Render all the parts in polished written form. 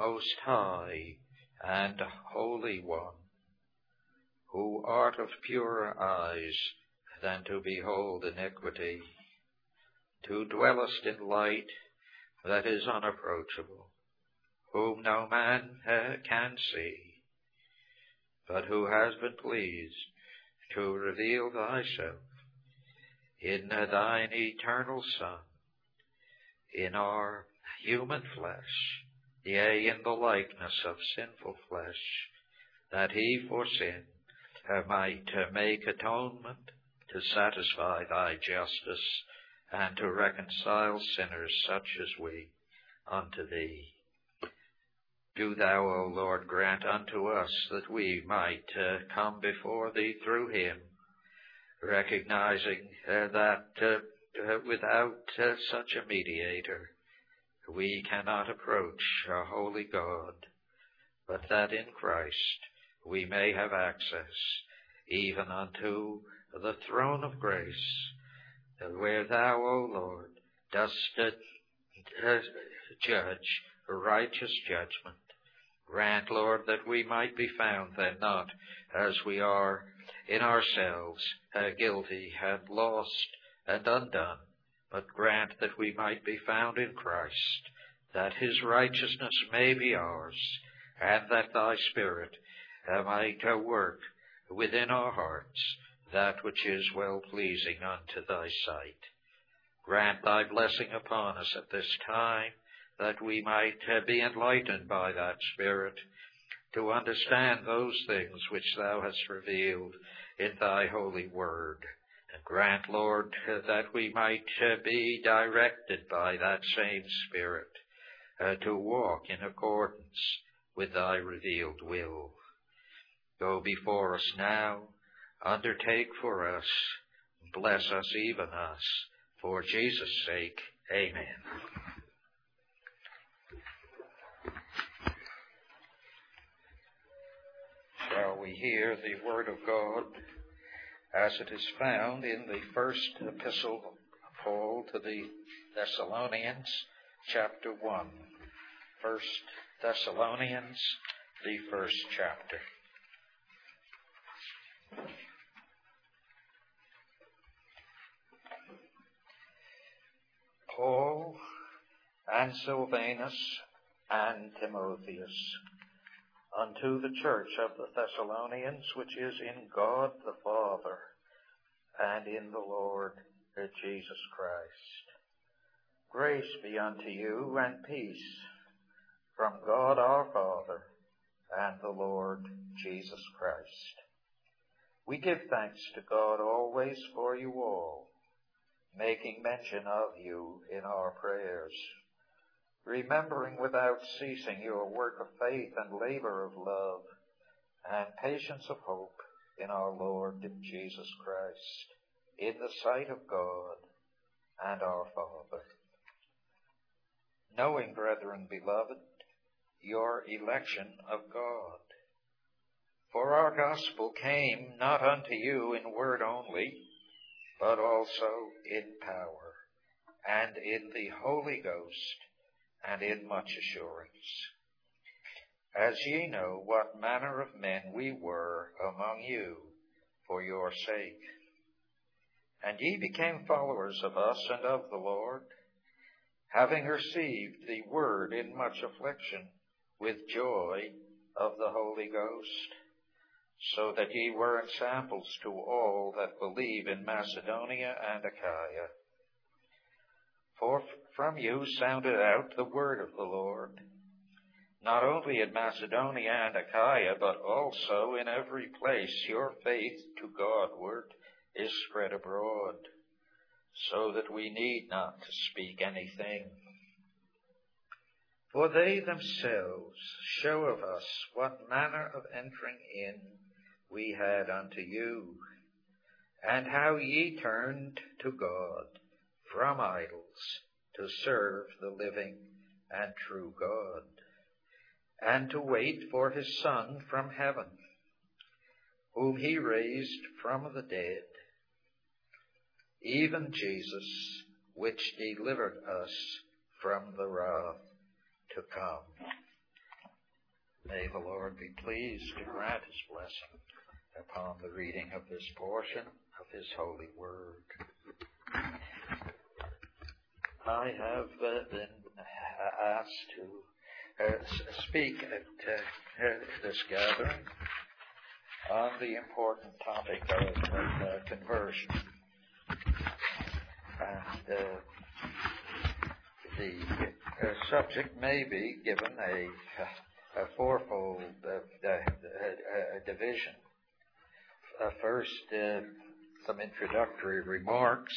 Most High and Holy One, who art of purer eyes than to behold iniquity, who dwellest in light that is unapproachable, whom no man can see, but who has been pleased to reveal thyself in thine eternal Son, in our human flesh, yea, in the likeness of sinful flesh, that he for sin might make atonement to satisfy thy justice and to reconcile sinners such as we unto thee. Do thou, O Lord, grant unto us that we might come before thee through him, recognizing that without such a mediator we cannot approach our holy God, but that in Christ we may have access even unto the throne of grace, where thou, O Lord, dost judge righteous judgment. Grant, Lord, that we might be found then not as we are in ourselves, guilty and lost and undone, but grant that we might be found in Christ, that his righteousness may be ours, and that thy Spirit might work within our hearts that which is well-pleasing unto thy sight. Grant thy blessing upon us at this time, that we might be enlightened by that Spirit to understand those things which thou hast revealed in thy holy word. And grant, Lord, that we might be directed by that same Spirit to walk in accordance with thy revealed will. Go before us now, undertake for us, bless us, even us, for Jesus' sake. Amen. Shall we hear the word of God as it is found in the first epistle of Paul to the Thessalonians, chapter 1. 1 Thessalonians, the first chapter. Paul and Silvanus and Timotheus, unto the church of the Thessalonians, which is in God the Father and in the Lord Jesus Christ. Grace be unto you and peace from God our Father and the Lord Jesus Christ. We give thanks to God always for you all, making mention of you in our prayers, remembering without ceasing your work of faith and labor of love and patience of hope in our Lord Jesus Christ, in the sight of God and our Father. Knowing, brethren beloved, your election of God. For our gospel came not unto you in word only, but also in power, and in the Holy Ghost, and in much assurance. As ye know what manner of men we were among you for your sake. And ye became followers of us and of the Lord, having received the word in much affliction, with joy of the Holy Ghost, so that ye were ensamples to all that believe in Macedonia and Achaia. For from you sounded out the word of the Lord, not only in Macedonia and Achaia, but also in every place your faith to Godward is spread abroad, so that we need not to speak anything. For they themselves show of us what manner of entering in we had unto you, and how ye turned to God from idols to serve the living and true God, and to wait for his Son from heaven, whom he raised from the dead, even Jesus, which delivered us from the wrath to come. May the Lord be pleased to grant his blessing upon the reading of this portion of his holy word. I have been asked to speak at this gathering on the important topic of conversion. And the subject may be given a fourfold division. First, some introductory remarks,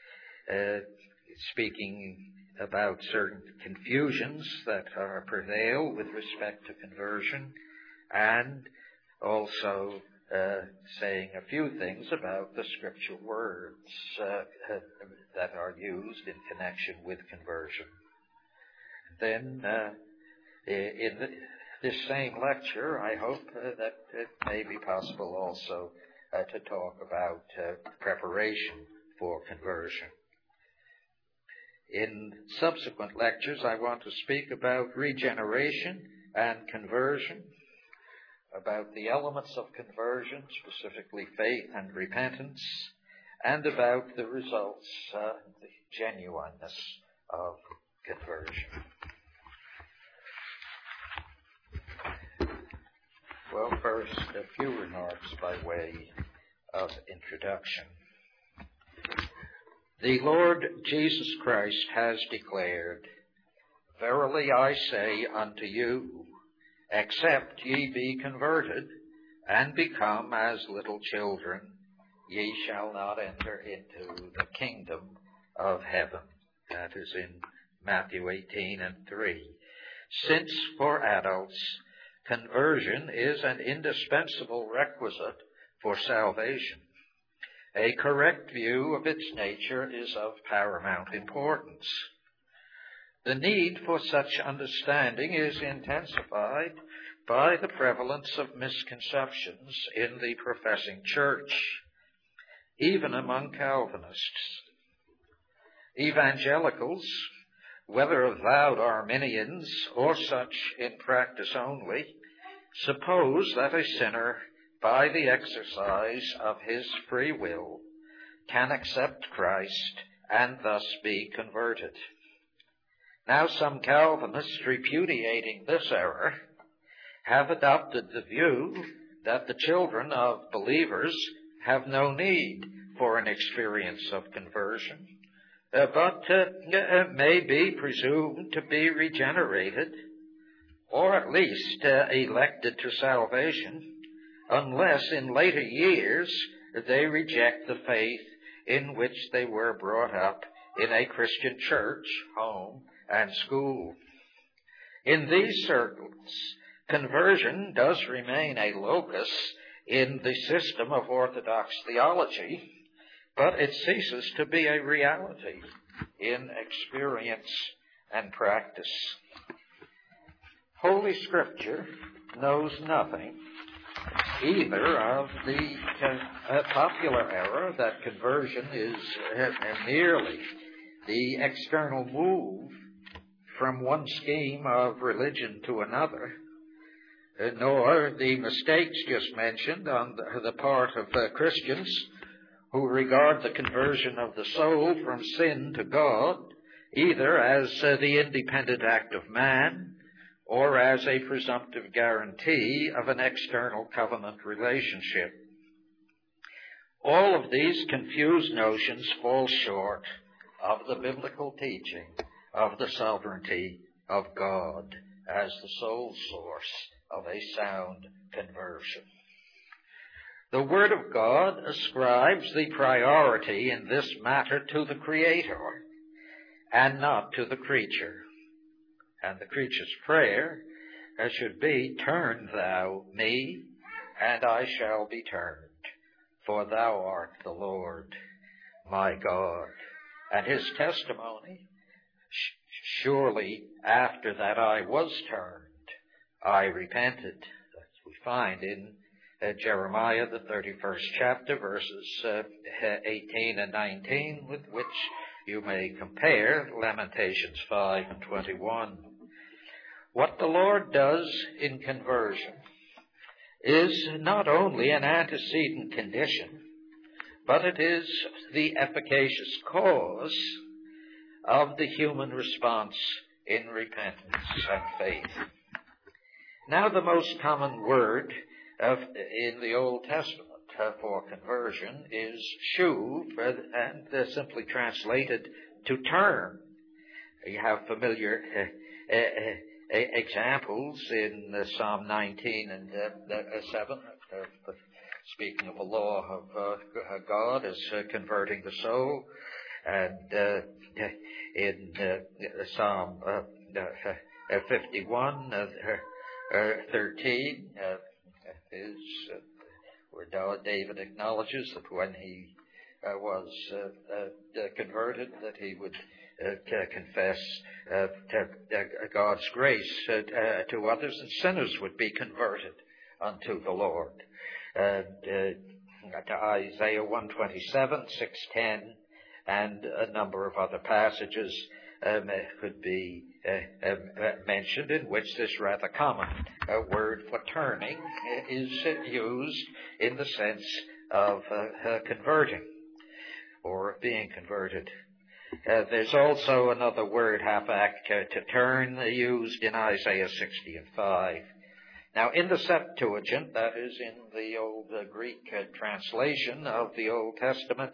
speaking about certain confusions that prevail with respect to conversion, and also saying a few things about the scripture words that are used in connection with conversion. Then, in this same lecture, I hope that it may be possible also to talk about preparation for conversion. In subsequent lectures, I want to speak about regeneration and conversion, about the elements of conversion, specifically faith and repentance, and about the results, the genuineness of conversion. Well, first, a few remarks by way of introduction. The Lord Jesus Christ has declared, "Verily I say unto you, except ye be converted, and become as little children, ye shall not enter into the kingdom of heaven." That is in Matthew 18:3. Since for adults, conversion is an indispensable requisite for salvation, a correct view of its nature is of paramount importance. The need for such understanding is intensified by the prevalence of misconceptions in the professing church, even among Calvinists. Evangelicals, whether avowed Arminians or such in practice only, suppose that a sinner, by the exercise of his free will, can accept Christ and thus be converted. Now some Calvinists, repudiating this error, have adopted the view that the children of believers have no need for an experience of conversion, but may be presumed to be regenerated, or at least elected to salvation, unless in later years they reject the faith in which they were brought up in a Christian church, home, and school. In these circles, conversion does remain a locus in the system of Orthodox theology, but it ceases to be a reality in experience and practice. Holy Scripture knows nothing either of the popular error that conversion is merely the external move from one scheme of religion to another, nor the mistakes just mentioned on the part of Christians who regard the conversion of the soul from sin to God either as the independent act of man or as a presumptive guarantee of an external covenant relationship. All of these confused notions fall short of the biblical teaching of the sovereignty of God as the sole source of a sound conversion. The Word of God ascribes the priority in this matter to the Creator and not to the creature. And the creature's prayer should be, "Turn thou me, and I shall be turned, for thou art the Lord my God." And his testimony, "Surely after that I was turned, I repented." That we find in Jeremiah, the 31st chapter, verses 18 and 19, with which you may compare Lamentations 5 and 21. What the Lord does in conversion is not only an antecedent condition, but it is the efficacious cause of the human response in repentance and faith. Now, the most common word in the Old Testament for conversion is shuv, and simply translated to turn. You have familiar examples in Psalm 19 and 7, speaking of the law of God as converting the soul, and in Psalm 51, 13 is where David acknowledges that when he was converted, that he would confess God's grace to others, and sinners would be converted unto the Lord. To Isaiah 127, 6:10, and a number of other passages could be mentioned in which this rather common word for turning is used in the sense of converting or being converted. There's also another word, hapak, to turn, used in Isaiah 60 and 5. Now, in the Septuagint, that is in the old Greek translation of the Old Testament,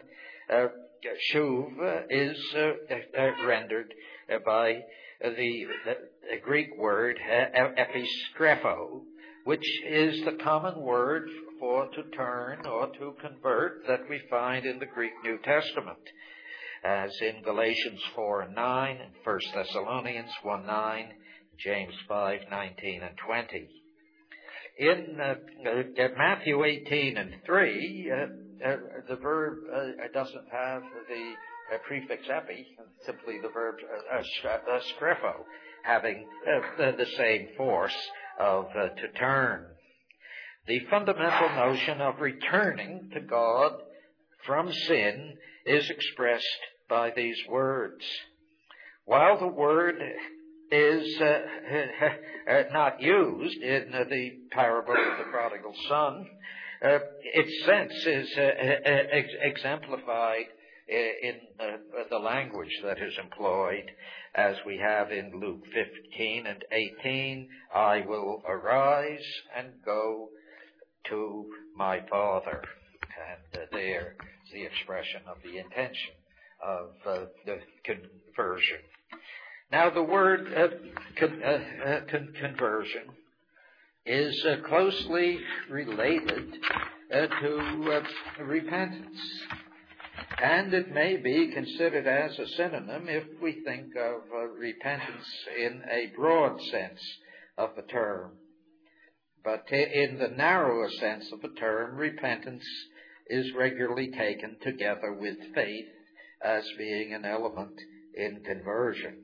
shuv is rendered by the Greek word epistrepho, which is the common word for to turn or to convert that we find in the Greek New Testament, as in Galatians 4 and 9, and 1 Thessalonians 1, 9, James 5, 19 and 20. In Matthew 18 and 3, the verb doesn't have the prefix epi, simply the verb strepho, having the same force of to turn. The fundamental notion of returning to God from sin is expressed by these words. While the word is not used in the parable of the prodigal son, its sense is exemplified in the language that is employed, as we have in Luke 15 and 18, I will arise and go to my Father. And there's the expression of the intention of the conversion. Now, the word conversion is closely related to repentance, and it may be considered as a synonym if we think of repentance in a broad sense of the term. But in the narrower sense of the term, repentance is regularly taken together with faith as being an element in conversion.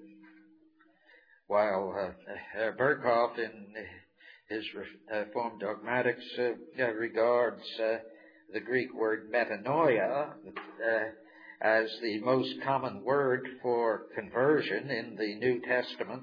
While Berkhoff, in his Reformed Dogmatics, regards the Greek word metanoia as the most common word for conversion in the New Testament,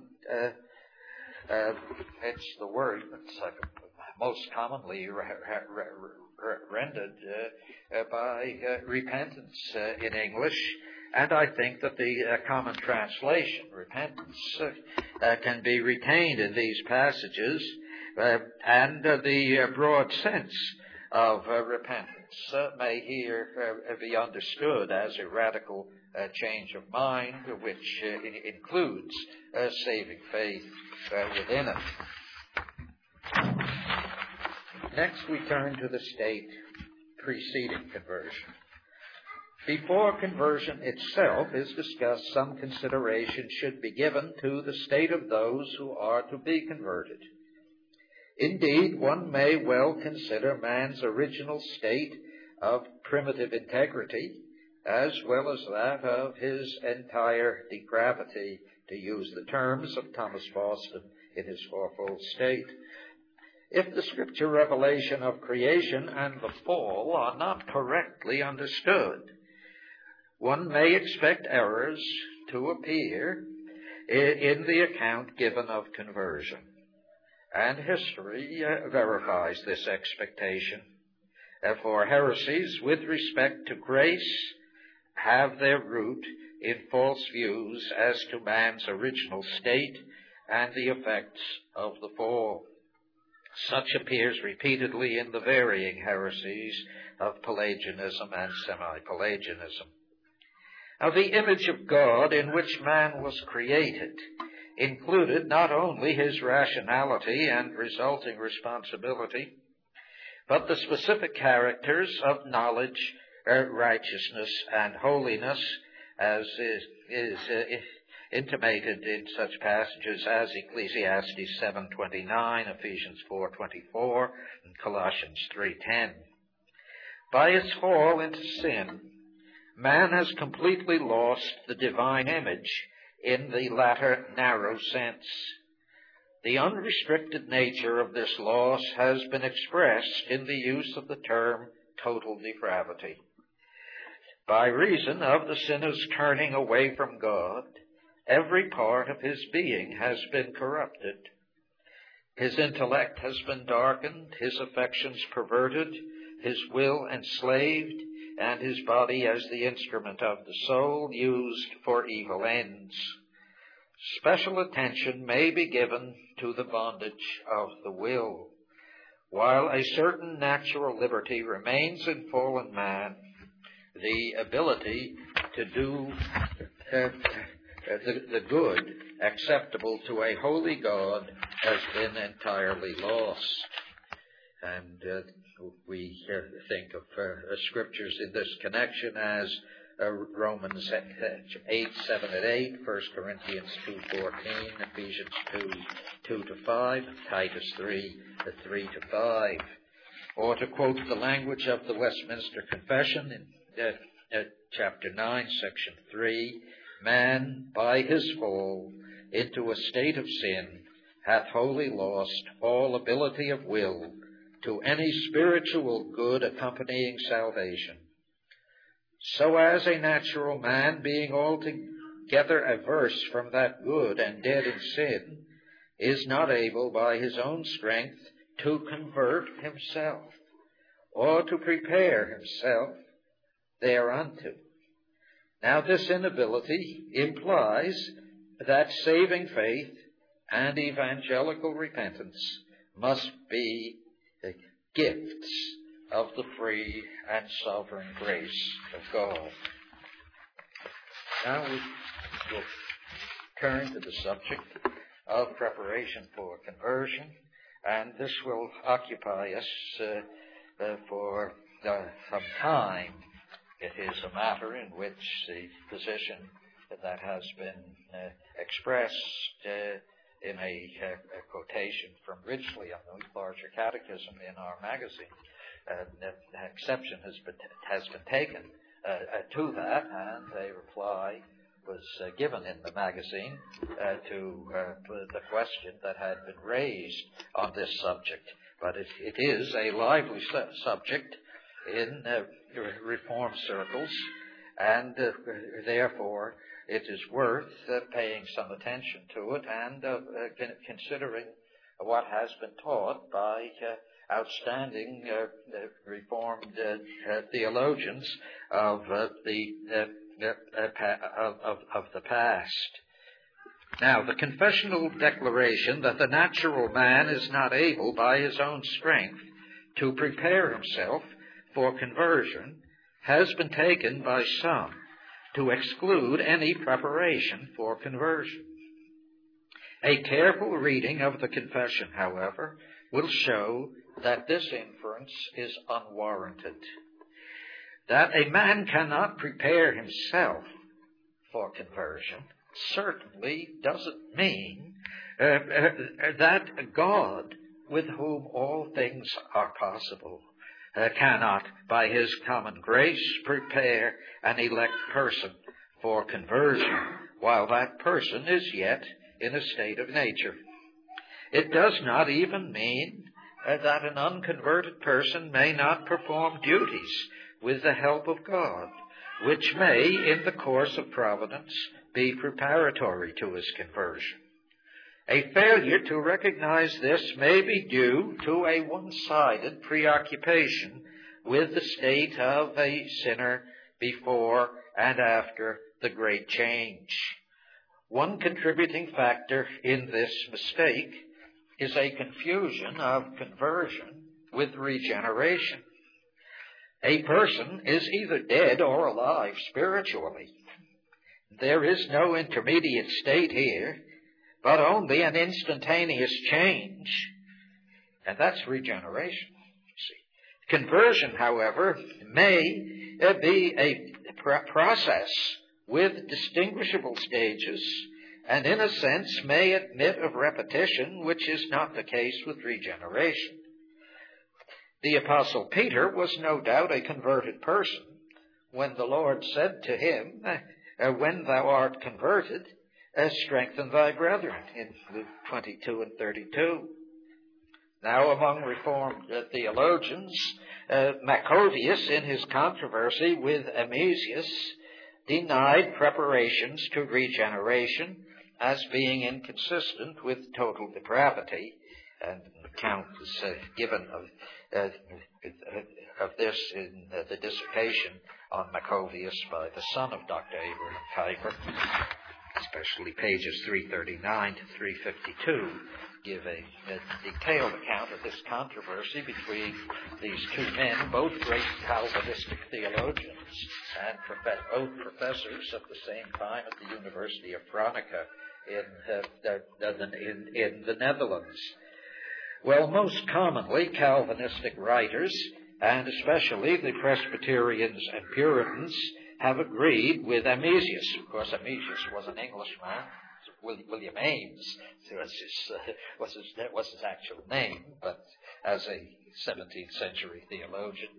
it's the word that's most commonly rendered by repentance in English. And I think that the common translation, repentance, can be retained in these passages, and the broad sense of repentance may here be understood as a radical change of mind, which includes saving faith within it. Next, we turn to the state preceding conversion. Before conversion itself is discussed, some consideration should be given to the state of those who are to be converted. Indeed, one may well consider man's original state of primitive integrity, as well as that of his entire depravity, to use the terms of Thomas Boston in his Fourfold State. If the Scripture revelation of creation and the fall are not correctly understood, one may expect errors to appear in the account given of conversion. And history verifies this expectation. For heresies with respect to grace have their root in false views as to man's original state and the effects of the fall. Such appears repeatedly in the varying heresies of Pelagianism and semi-Pelagianism. Now, the image of God in which man was created included not only his rationality and resulting responsibility, but the specific characters of knowledge, righteousness, and holiness, as is intimated in such passages as Ecclesiastes 7:29, Ephesians 4:24, and Colossians 3:10. By its fall into sin, man has completely lost the divine image in the latter narrow sense. The unrestricted nature of this loss has been expressed in the use of the term total depravity. By reason of the sinner's turning away from God, every part of his being has been corrupted. His intellect has been darkened, his affections perverted, his will enslaved, and his body as the instrument of the soul used for evil ends. Special attention may be given to the bondage of the will. While a certain natural liberty remains in fallen man, the ability to do the good acceptable to a holy God has been entirely lost. And we think of scriptures in this connection as Romans 8:7 and 8, 1 Corinthians 2:14, Ephesians 2:2-5, Titus 3:3-5. Or to quote the language of the Westminster Confession in chapter 9, section 3, man, by his fall into a state of sin, hath wholly lost all ability of will to any spiritual good accompanying salvation. So as a natural man, being altogether averse from that good and dead in sin, is not able by his own strength to convert himself or to prepare himself thereunto. Now, this inability implies that saving faith and evangelical repentance must be gifts of the free and sovereign grace of God. Now we will turn to the subject of preparation for conversion, and this will occupy us for some time. It is a matter in which the position that has been expressed in a quotation from Ridgely on the Larger Catechism in our magazine, an exception has been taken to that, and a reply was given in the magazine to the question that had been raised on this subject. But it is a lively subject in Reform circles, and therefore it is worth paying some attention to it and considering what has been taught by outstanding Reformed theologians of the past. Now, the confessional declaration that the natural man is not able by his own strength to prepare himself for conversion has been taken by some to exclude any preparation for conversion. A careful reading of the confession, however, will show that this inference is unwarranted. That a man cannot prepare himself for conversion certainly doesn't mean that God, with whom all things are possible, cannot, by his common grace, prepare an elect person for conversion while that person is yet in a state of nature. It does not even mean that an unconverted person may not perform duties with the help of God, which may, in the course of providence, be preparatory to his conversion. A failure to recognize this may be due to a one-sided preoccupation with the state of a sinner before and after the great change. One contributing factor in this mistake is a confusion of conversion with regeneration. A person is either dead or alive spiritually. There is no intermediate state here, but only an instantaneous change, and that's regeneration. See, conversion, however, may be a process with distinguishable stages, and in a sense may admit of repetition, which is not the case with regeneration. The Apostle Peter was no doubt a converted person when the Lord said to him, when thou art converted, strengthen thy brethren, in Luke 22 and 32. Now, among Reformed theologians, Maccabeus, in his controversy with Amesius, denied preparations to regeneration as being inconsistent with total depravity, and an account is given of this in the dissertation on Maccabeus by the son of Dr. Abraham Kuyper. Especially pages 339 to 352 give a detailed account of this controversy between these two men, both great Calvinistic theologians and both professors at the same time at the University of Franeker in the Netherlands. Well, most commonly, Calvinistic writers, and especially the Presbyterians and Puritans, have agreed with Amesius. Of course, Amesius was an Englishman. William Ames was his actual name, but as a 17th century theologian,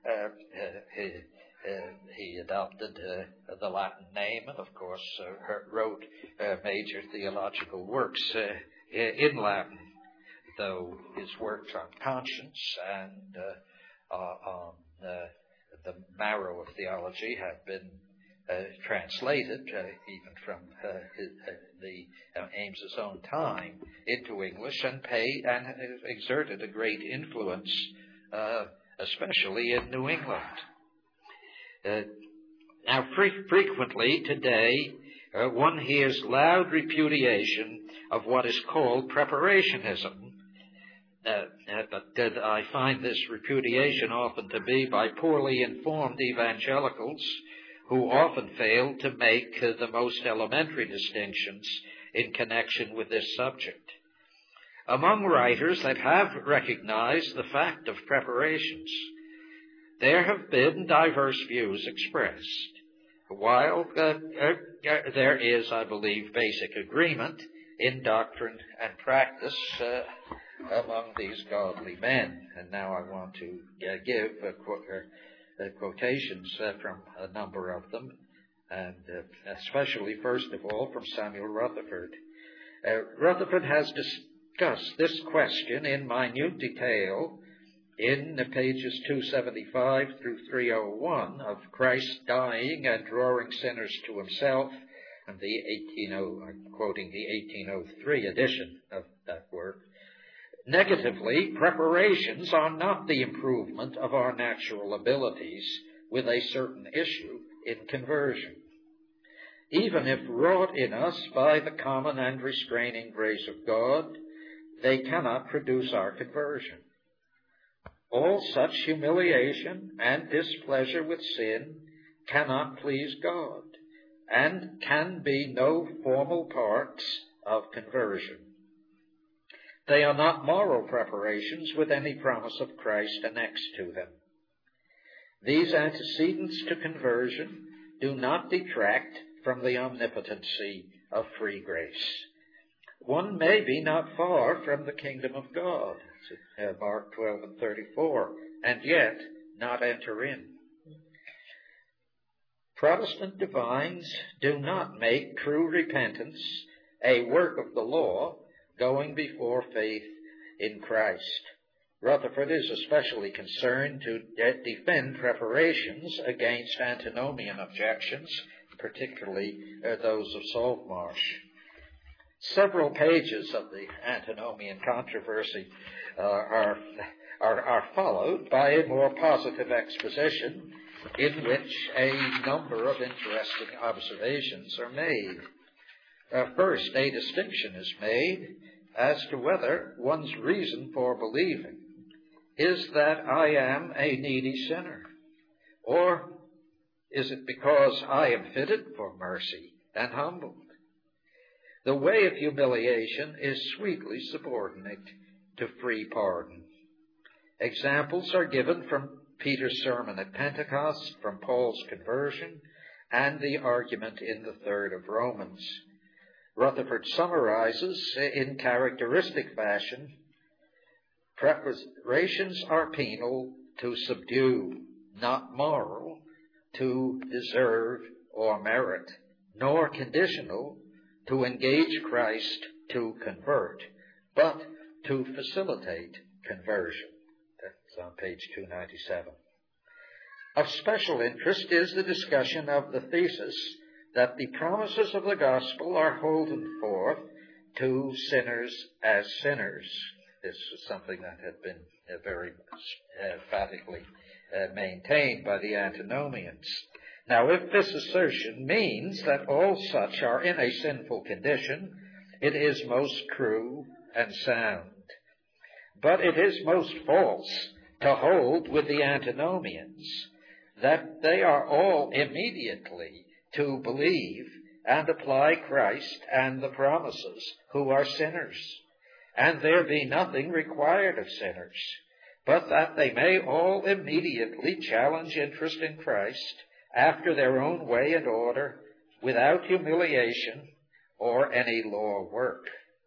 he adopted the Latin name and, of course, wrote major theological works in Latin, though his works on conscience and on the marrow of theology have been translated, even from Ames's own time, into English and exerted a great influence, especially in New England. Now, frequently today, one hears loud repudiation of what is called preparationism. But I find this repudiation often to be by poorly informed evangelicals who often fail to make the most elementary distinctions in connection with this subject. Among writers that have recognized the fact of preparations, there have been diverse views expressed. While there is, I believe, basic agreement in doctrine and practice among these godly men. And now I want to give quotations from a number of them, and especially, first of all, from Samuel Rutherford. Rutherford has discussed this question in minute detail in pages 275 through 301 of Christ dying and drawing sinners to himself, and I'm quoting the 1803 edition of that work. Negatively, preparations are not the improvement of our natural abilities with a certain issue in conversion. Even if wrought in us by the common and restraining grace of God, they cannot produce our conversion. All such humiliation and displeasure with sin cannot please God, and can be no formal parts of conversion. They are not moral preparations with any promise of Christ annexed to them. These antecedents to conversion do not detract from the omnipotency of free grace. One may be not far from the kingdom of God, Mark 12 and 34, and yet not enter in. Protestant divines do not make true repentance a work of the law, going before faith in Christ. Rutherford is especially concerned to defend preparations against antinomian objections particularly those of Saltmarsh. Several pages of the antinomian controversy are followed by a more positive exposition in which a number of interesting observations are made. First, a distinction is made as to whether one's reason for believing is that I am a needy sinner, or is it because I am fitted for mercy and humbled? The way of humiliation is sweetly subordinate to free pardon. Examples are given from Peter's sermon at Pentecost, from Paul's conversion, and the argument in the 3rd of Romans. Rutherford summarizes in characteristic fashion, preparations are penal to subdue, not moral to deserve or merit, nor conditional to engage Christ to convert, but to facilitate conversion. That's on page 297. Of special interest is the discussion of the thesis that the promises of the gospel are holden forth to sinners as sinners. This was something that had been very emphatically maintained by the antinomians. Now, if this assertion means that all such are in a sinful condition, it is most true and sound. But it is most false to hold with the antinomians that they are all immediately to believe and apply Christ and the promises who are sinners, and there be nothing required of sinners, but that they may all immediately challenge interest in Christ after their own way and order, without humiliation or any law work.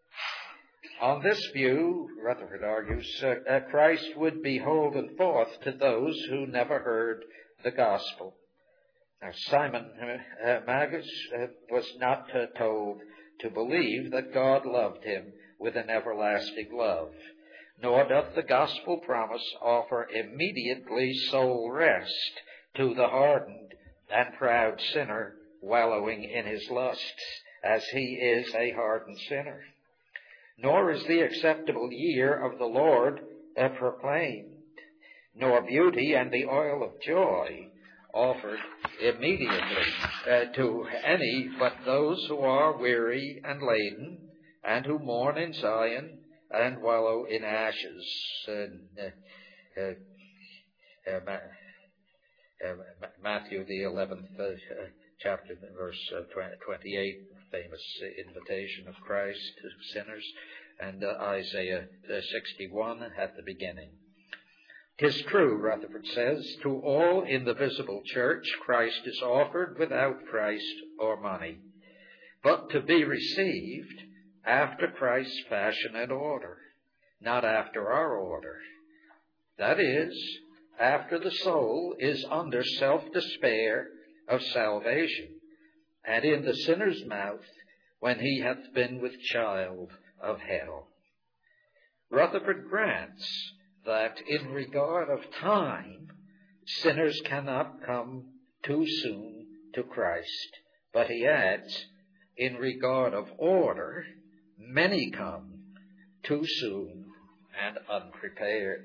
On this view, Rutherford argues, Christ would be holden forth to those who never heard the gospel. Now, Simon Magus was not told to believe that God loved him with an everlasting love, nor doth the gospel promise offer immediately soul rest to the hardened and proud sinner wallowing in his lusts, as he is a hardened sinner. Nor is the acceptable year of the Lord proclaimed, nor beauty and the oil of joy offered immediately to any but those who are weary and laden, and who mourn in Zion and wallow in ashes. Matthew, the 11th chapter, verse 28, famous invitation of Christ to sinners, and Isaiah 61 at the beginning. 'Tis true, Rutherford says, to all in the visible church Christ is offered without Christ or money, but to be received after Christ's fashion and order, not after our order. That is, after the soul is under self-despair of salvation, and in the sinner's mouth when he hath been with child of hell. Rutherford grants that in regard of time, sinners cannot come too soon to Christ, but he adds, in regard of order, many come too soon and unprepared.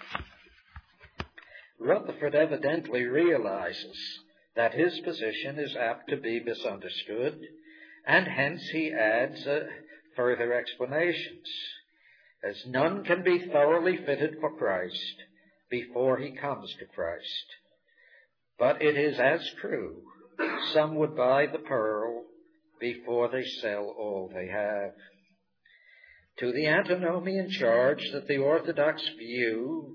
Rutherford evidently realizes that his position is apt to be misunderstood, and hence he adds further explanations, as none can be thoroughly fitted for Christ before he comes to Christ. But it is as true, some would buy the pearl before they sell all they have. To the antinomian charge that the Orthodox view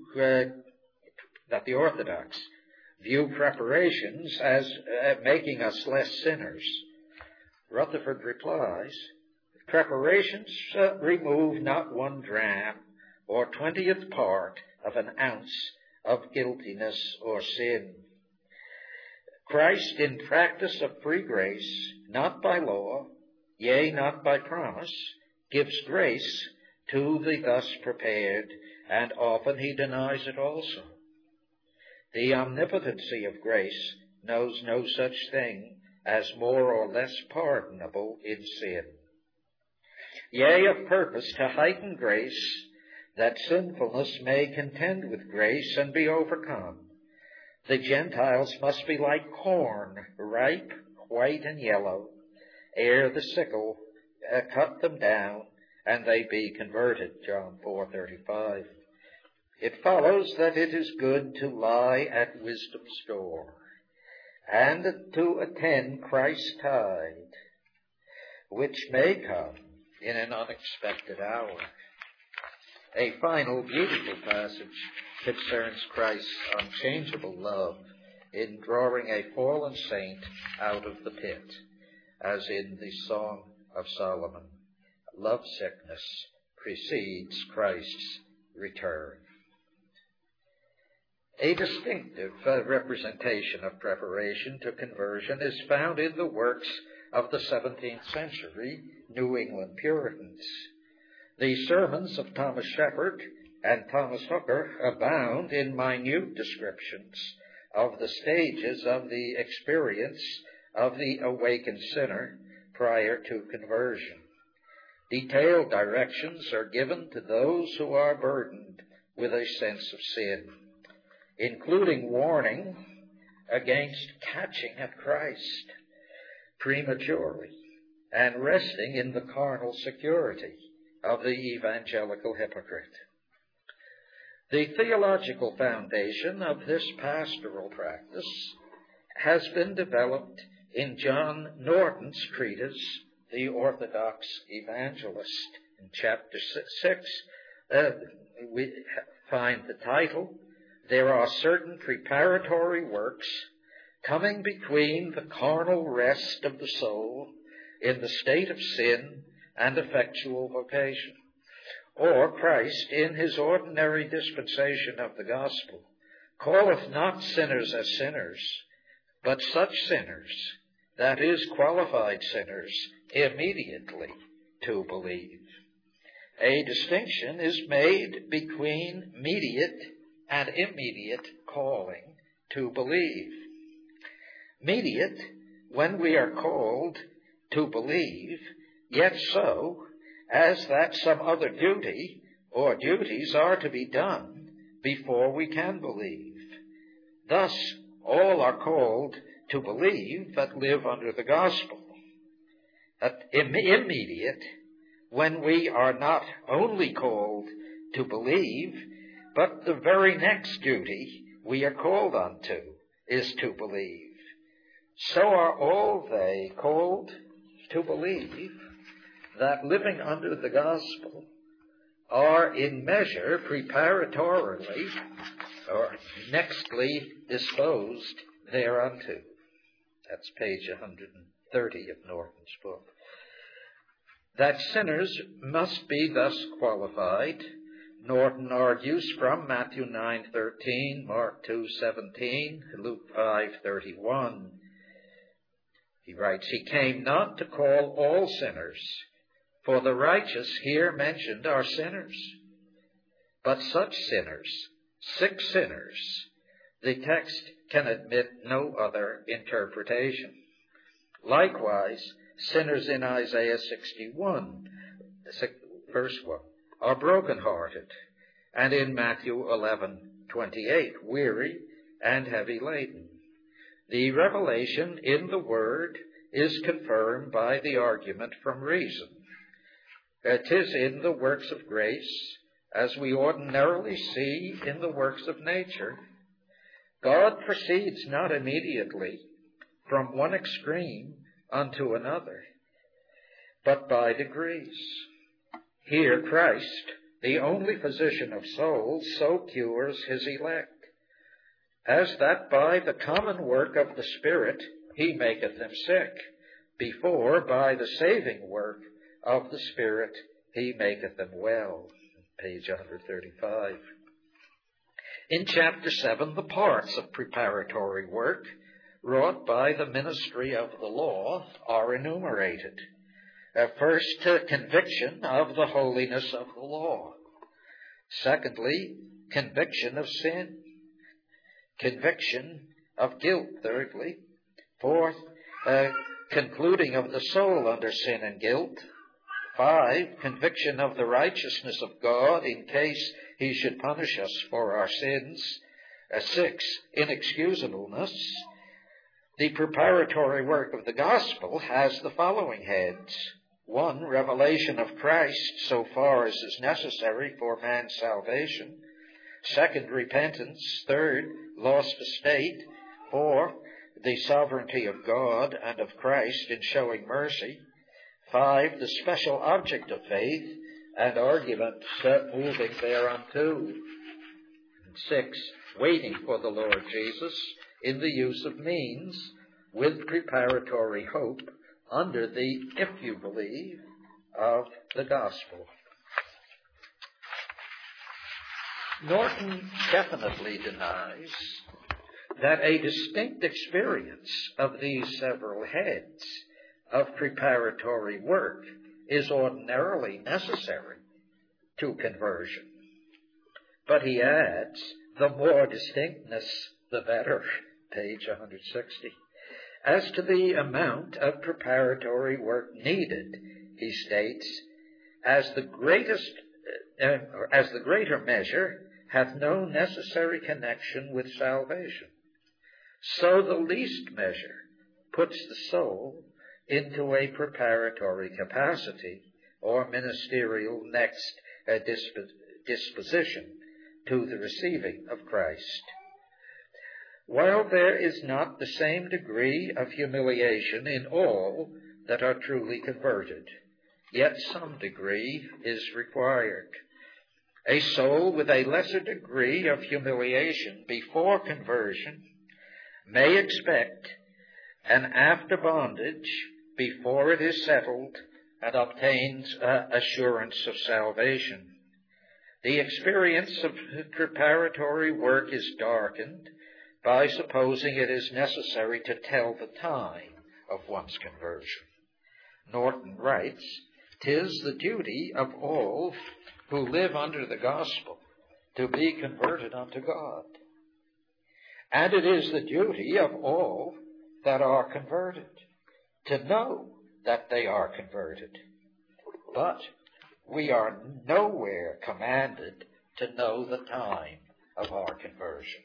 preparations as making us less sinners, Rutherford replies, preparations remove not 1 dram or 20th part of an ounce of guiltiness or sin. Christ, in practice of free grace, not by law, yea, not by promise, gives grace to the thus prepared, and often he denies it also. The omnipotency of grace knows no such thing as more or less pardonable in sin. Yea, of purpose to heighten grace, that sinfulness may contend with grace and be overcome. The Gentiles must be like corn, ripe, white, and yellow, ere the sickle cut them down, and they be converted. John 4:35. It follows that it is good to lie at wisdom's door, and to attend Christ's tide, which may come in an unexpected hour. A final beautiful passage concerns Christ's unchangeable love in drawing a fallen saint out of the pit, as in the Song of Solomon. Love sickness precedes Christ's return. A distinctive representation of preparation to conversion is found in the works of the 17th century New England Puritans. The sermons of Thomas Shepard and Thomas Hooker abound in minute descriptions of the stages of the experience of the awakened sinner prior to conversion. Detailed directions are given to those who are burdened with a sense of sin, including warning against catching at Christ prematurely and resting in the carnal security of the evangelical hypocrite. The theological foundation of this pastoral practice has been developed in John Norton's treatise, The Orthodox Evangelist. In chapter 6, we find the title, "There are certain preparatory works coming between the carnal rest of the soul in the state of sin and effectual vocation. Or Christ, in his ordinary dispensation of the gospel, calleth not sinners as sinners, but such sinners, that is, qualified sinners, immediately to believe." A distinction is made between mediate and immediate calling to believe. Mediate, when we are called to believe, yet so as that some other duty or duties are to be done before we can believe. Thus, all are called to believe that live under the gospel. Immediate, when we are not only called to believe, but the very next duty we are called unto is to believe. So are all they called to believe that living under the gospel are in measure preparatorily or nextly disposed thereunto. That's page 130 of Norton's book. That sinners must be thus qualified, Norton argues from Matthew 9:13, Mark 2:17, Luke 5:31. He writes, "He came not to call all sinners, for the righteous here mentioned are sinners, but such sinners, sick sinners." The text can admit no other interpretation. Likewise, sinners in Isaiah 61, verse 1, are brokenhearted, and in Matthew 11:28, weary and heavy laden. The revelation in the Word is confirmed by the argument from reason. It is in the works of grace, as we ordinarily see in the works of nature. God proceeds not immediately from one extreme unto another, but by degrees. Here Christ, the only physician of souls, so cures his elect, as that by the common work of the Spirit he maketh them sick, before by the saving work of the Spirit he maketh them well. Page 135. In chapter 7, the parts of preparatory work wrought by the ministry of the law are enumerated. First, conviction of the holiness of the law. Secondly, conviction of sin. Conviction of guilt, thirdly. Fourth, concluding of the soul under sin and guilt. 5, conviction of the righteousness of God in case he should punish us for our sins. 6, inexcusableness. The preparatory work of the gospel has the following heads. 1, revelation of Christ so far as is necessary for man's salvation. 2, repentance. 3, lost estate. 4, the sovereignty of God and of Christ in showing mercy. 5, the special object of faith and argument moving thereunto. 6, waiting for the Lord Jesus in the use of means with preparatory hope under the "if you believe" of the gospel. Norton definitely denies that a distinct experience of these several heads of preparatory work is ordinarily necessary to conversion. But he adds, the more distinctness, the better, page 160. As to the amount of preparatory work needed, he states, as the greater measure hath no necessary connection with salvation, so the least measure puts the soul into a preparatory capacity or ministerial next disposition to the receiving of Christ. While there is not the same degree of humiliation in all that are truly converted, yet some degree is required. A soul with a lesser degree of humiliation before conversion may expect an after bondage before it is settled and obtains assurance of salvation. The experience of preparatory work is darkened by supposing it is necessary to tell the time of one's conversion. Norton writes, "'Tis the duty of all who live under the gospel to be converted unto God. And it is the duty of all that are converted to know that they are converted. But we are nowhere commanded to know the time of our conversion."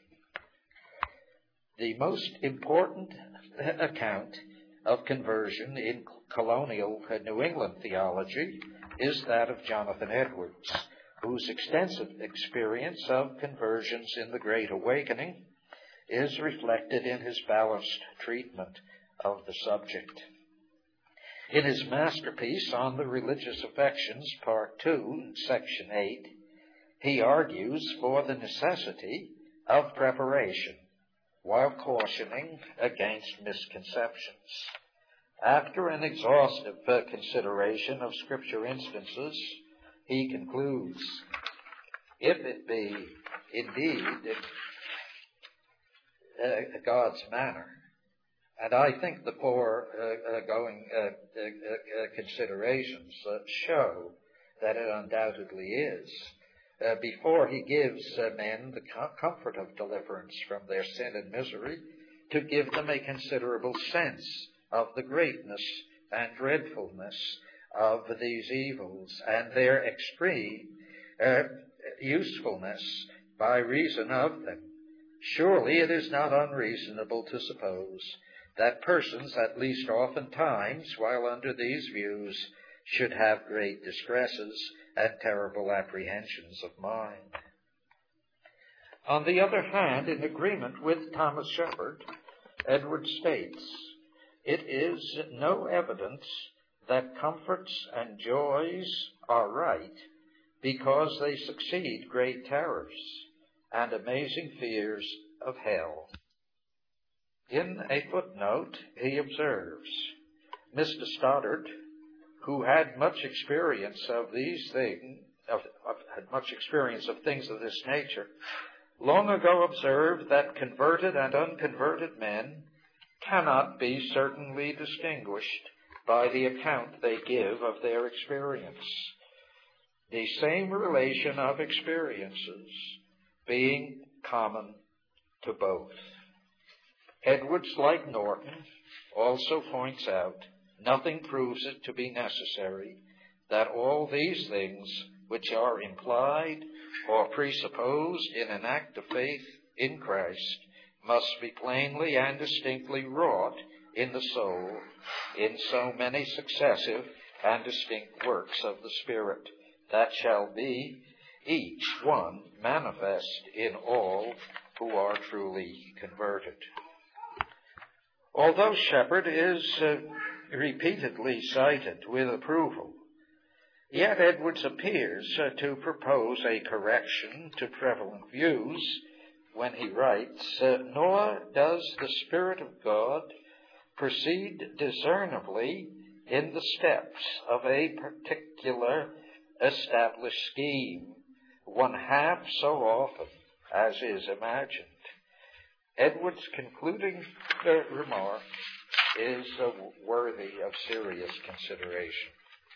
The most important account of conversion in colonial New England theology is that of Jonathan Edwards, whose extensive experience of conversions in the Great Awakening is reflected in his balanced treatment of the subject. In his masterpiece on the religious affections, Part 2, Section 8, he argues for the necessity of preparation while cautioning against misconceptions. After an exhaustive consideration of Scripture instances, he concludes, if it be indeed God's manner, and I think the foregoing considerations show that it undoubtedly is, before he gives men the comfort of deliverance from their sin and misery, to give them a considerable sense of the greatness and dreadfulness of these evils and their extreme usefulness by reason of them. Surely it is not unreasonable to suppose that persons, at least oftentimes, while under these views, should have great distresses and terrible apprehensions of mind. On the other hand, in agreement with Thomas Shepard, Edwards states, "It is no evidence that comforts and joys are right because they succeed great terrors and amazing fears of hell." In a footnote, he observes, Mr. Stoddard, who had much experience of these things, had much experience of things of this nature, long ago observed that converted and unconverted men cannot be certainly distinguished by the account they give of their experience, the same relation of experiences being common to both. Edwards, like Norton, also points out, nothing proves it to be necessary that all these things which are implied or presupposed in an act of faith in Christ must be plainly and distinctly wrought in the soul in so many successive and distinct works of the Spirit that shall be each one manifest in all who are truly converted. Although Shepherd is repeatedly cited with approval, yet Edwards appears to propose a correction to prevalent views when he writes, nor does the Spirit of God proceed discernibly in the steps of a particular established scheme, one half so often as is imagined. Edwards' concluding remark is worthy of serious consideration.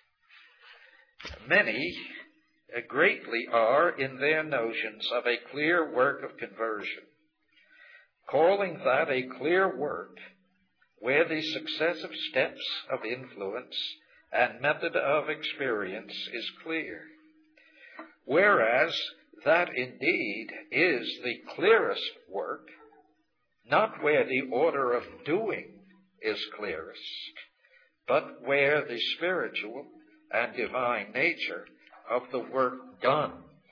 Many greatly are in their notions of a clear work of conversion, calling that a clear work where the successive steps of influence and method of experience is clear, whereas that indeed is the clearest work, not where the order of doing is clearest, but where the spiritual and divine nature of the work done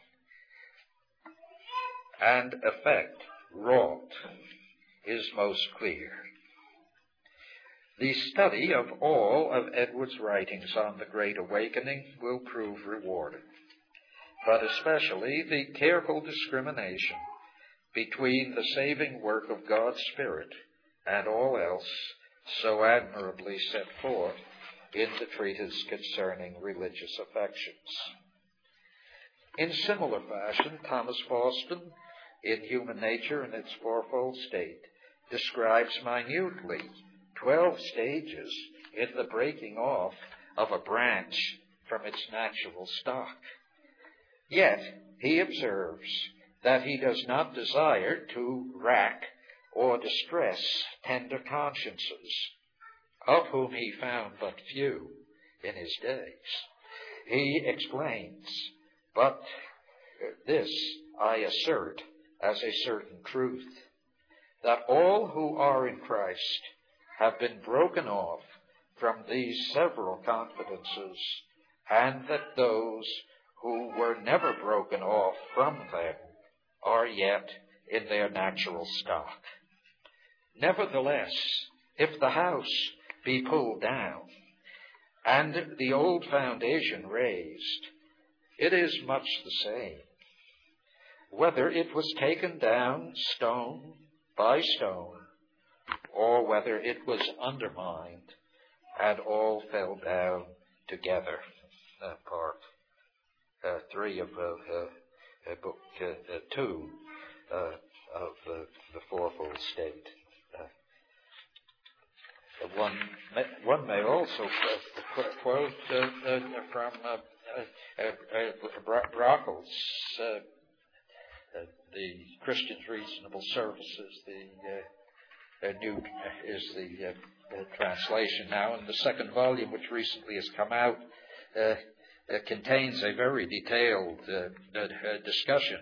and effect wrought is most clear. The study of all of Edwards' writings on the Great Awakening will prove rewarding, but especially the careful discrimination between the saving work of God's Spirit and all else so admirably set forth in the treatise concerning religious affections. In similar fashion, Thomas Boston, in Human Nature in its Fourfold State, describes minutely 12 stages in the breaking off of a branch from its natural stock. Yet he observes that he does not desire to rack or distress tender consciences, of whom he found but few in his days. He explains, but this I assert as a certain truth, that all who are in Christ have been broken off from these several confidences, and that those who were never broken off from them are yet in their natural stock. Nevertheless, if the house be pulled down and the old foundation raised, it is much the same, whether it was taken down stone by stone, or whether it was undermined and all fell down together. Part 3 of book 2 of the Fourfold State. One may also quote from Brockel's The Christian's Reasonable Services. The new is the translation now, and the second volume, which recently has come out, contains a very detailed discussion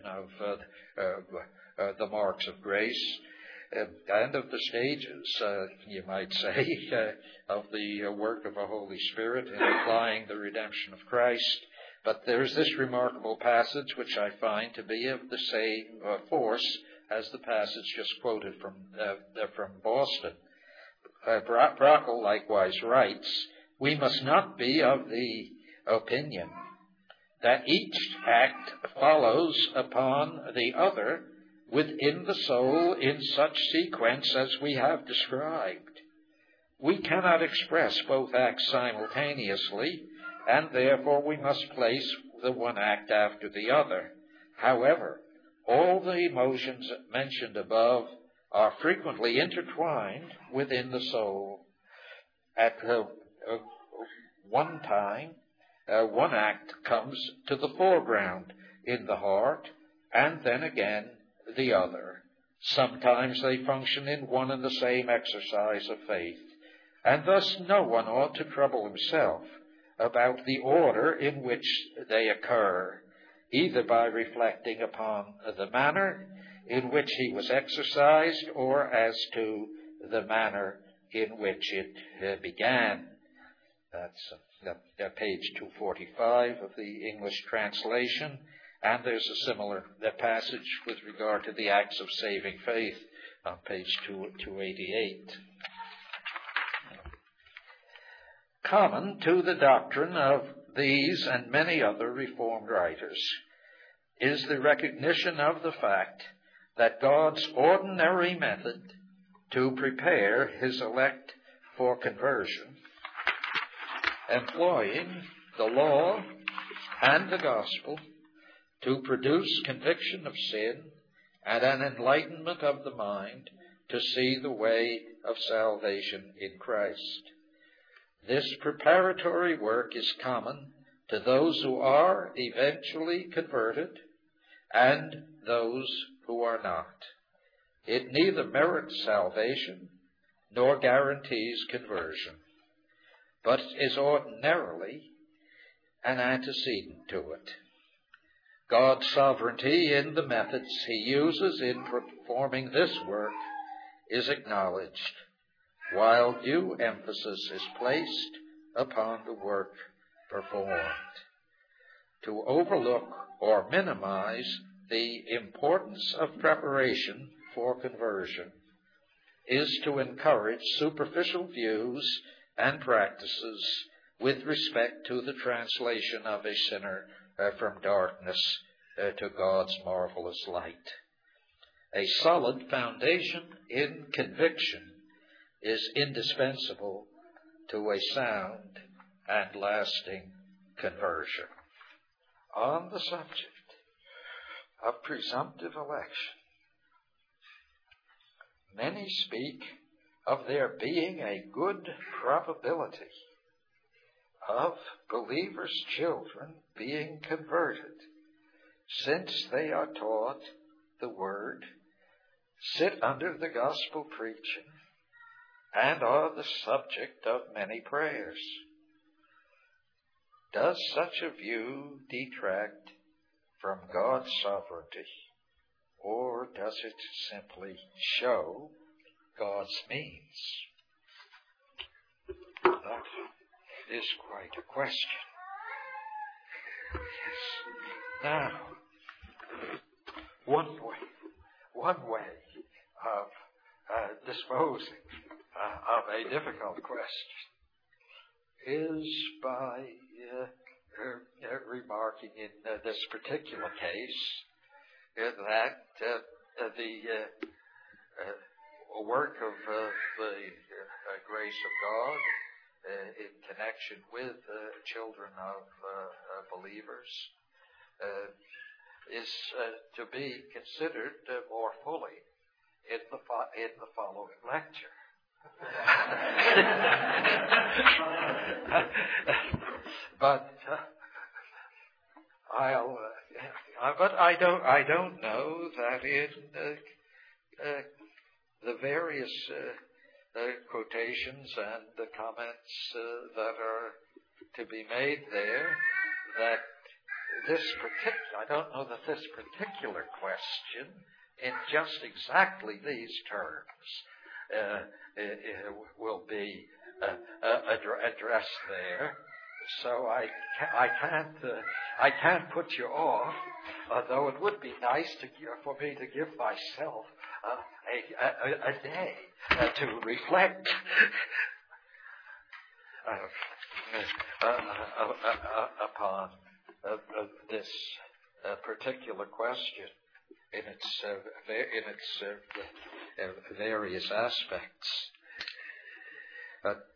of the marks of grace and of the stages, you might say, of the work of the Holy Spirit in applying the redemption of Christ. But there's this remarkable passage which I find to be of the same force as the passage just quoted from Boston. Brockel likewise writes, "We must not be of the opinion that each act follows upon the other within the soul in such sequence as we have described. We cannot express both acts simultaneously, and therefore we must place the one act after the other. However, all the emotions mentioned above are frequently intertwined within the soul. At one time, one act comes to the foreground in the heart, and then again the other, Sometimes they function in one and the same exercise of faith, and thus no one ought to trouble himself about the order in which they occur, either by reflecting upon the manner in which he was exercised or as to the manner in which it began. That's page 245 of the English translation, and there's a similar passage with regard to the acts of saving faith on page 288. Common to the doctrine of these and many other Reformed writers is the recognition of the fact that God's ordinary method to prepare his elect for conversion, employing the law and the gospel to produce conviction of sin and an enlightenment of the mind to see the way of salvation in Christ. This preparatory work is common to those who are eventually converted and those who are not. It neither merits salvation nor guarantees conversion, but is ordinarily an antecedent to it. God's sovereignty in the methods he uses in performing this work is acknowledged, while due emphasis is placed upon the work performed. To overlook or minimize the importance of preparation for conversion is to encourage superficial views and practices with respect to the translation of a sinner from darkness to God's marvelous light. A solid foundation in conviction is indispensable to a sound and lasting conversion. On the subject of presumptive election, many speak of there being a good probability of believers' children being converted, since they are taught the word, sit under the gospel preaching, and are the subject of many prayers. Does such a view detract from God's sovereignty, or does it simply show God's means? That is quite a question. Yes. Now, one way of disposing of a difficult question is by remarking in this particular case that the work of the grace of God in connection with children of believers is to be considered more fully in the following lecture. But I don't know that in the various quotations and the comments that are to be made there, that I don't know that this particular question, in just exactly these terms, will be addressed there. So I can't put you off, although it would be nice for me to give myself a day to reflect upon this particular question in its various aspects. But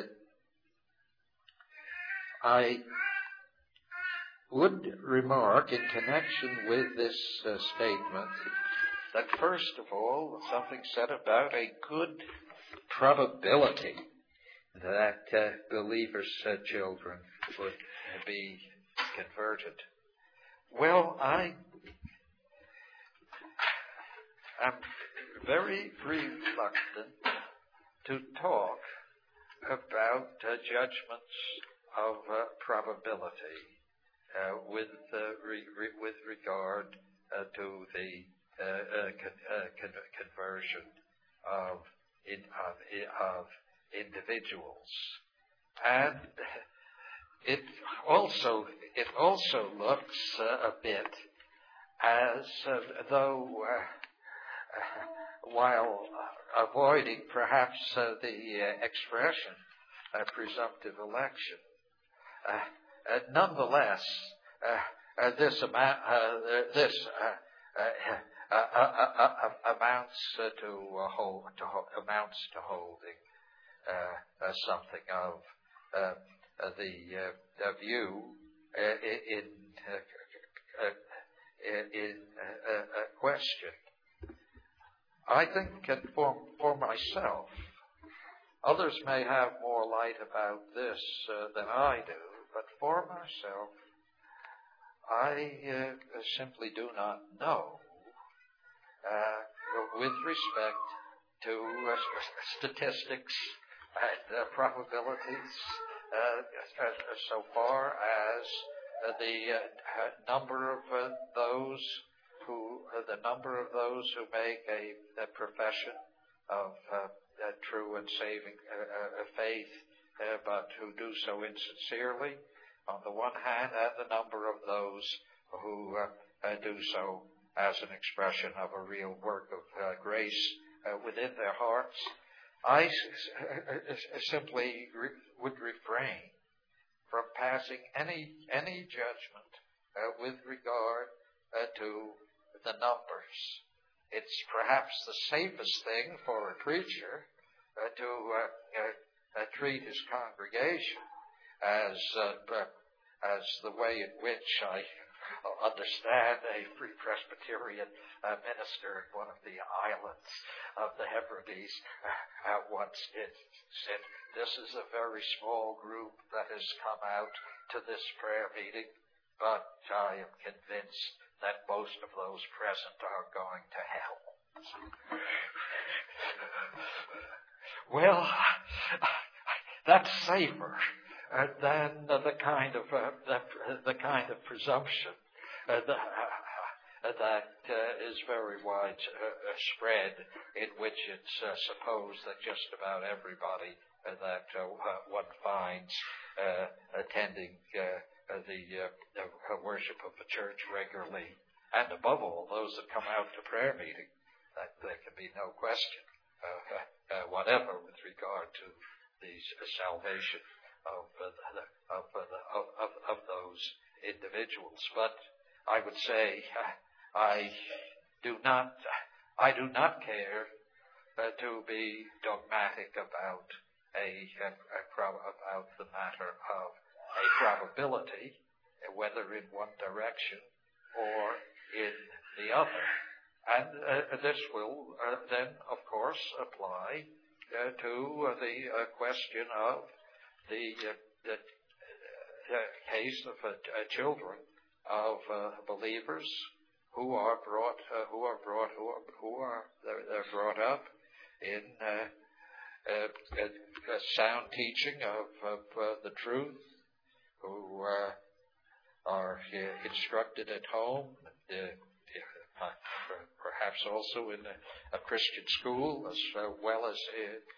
I would remark in connection with this statement that, first of all, something said about a good probability that believers' children would be converted. Well, I am very reluctant to talk about judgments of probability with regard to the conversion of individuals, and it also looks a bit as though, while avoiding perhaps the expression presumptive election, nonetheless, this amounts to holding something of the view in question. I think for myself, others may have more light about this than I do, but for myself, I simply do not know, with respect to statistics and probabilities, so far as the number of those who make a profession of true and saving faith, but who do so insincerely, on the one hand, and the number of those who do so as an expression of a real work of grace within their hearts. I simply would refrain from passing any judgment with regard to the numbers. It's perhaps the safest thing for a preacher to treat his congregation as the way in which I understand a Free Presbyterian minister in one of the islands of the Hebrides once did. Said, "This is a very small group that has come out to this prayer meeting, but I am convinced that most of those present are going to hell." Well, that's safer than the kind of presumption that is very widespread, in which it's supposed that just about everybody that one finds attending the worship of the church regularly, and above all, those that come out to prayer meeting, that there can be no question whatever with regard to the salvation of those individuals. But I would say I do not care to be dogmatic about about the matter of a probability, whether in one direction or in the other. And this will then, of course, apply to the question of the case of children of believers who are brought up in sound teaching of the truth, who are instructed at home, perhaps also in a Christian school, as well as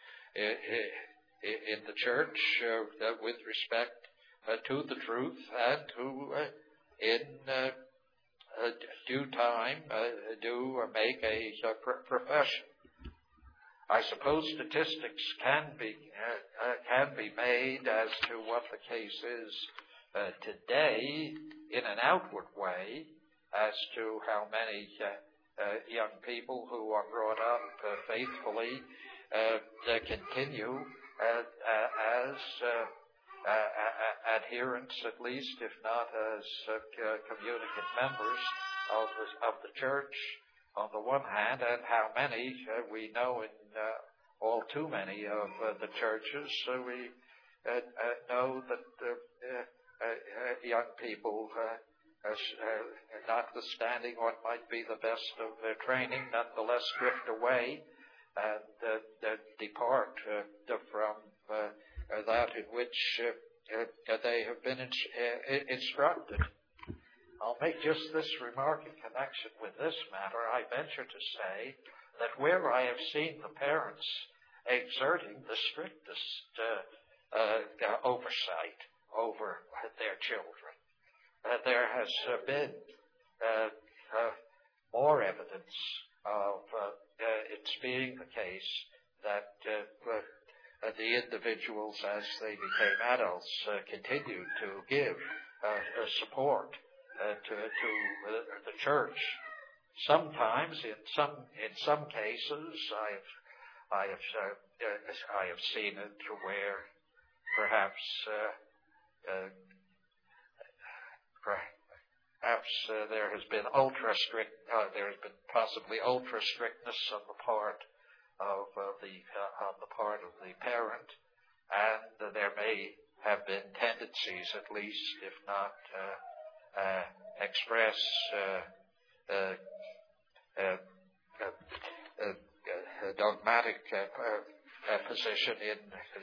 in the church, with respect to the truth, and who in due time do make a profession. I suppose statistics can be made as to what the case is today in an outward way, as to how many young people who are brought up faithfully continue as adherents, at least, if not as communicant members of the church, on the one hand, and how many we know in all too many of the churches. We know that young people notwithstanding what might be the best of their training, nonetheless drift away and depart from that in which they have been instructed. I'll make just this remark in connection with this matter. I venture to say that where I have seen the parents exerting the strictest oversight over their children, there has been more evidence of its being the case that the individuals, as they became adults, continued to give support to the church. Sometimes, in some cases, I have seen it where perhaps there has been there has been possibly ultra strictness on the part of the parent, and there may have been tendencies, at least, if not express dogmatic position in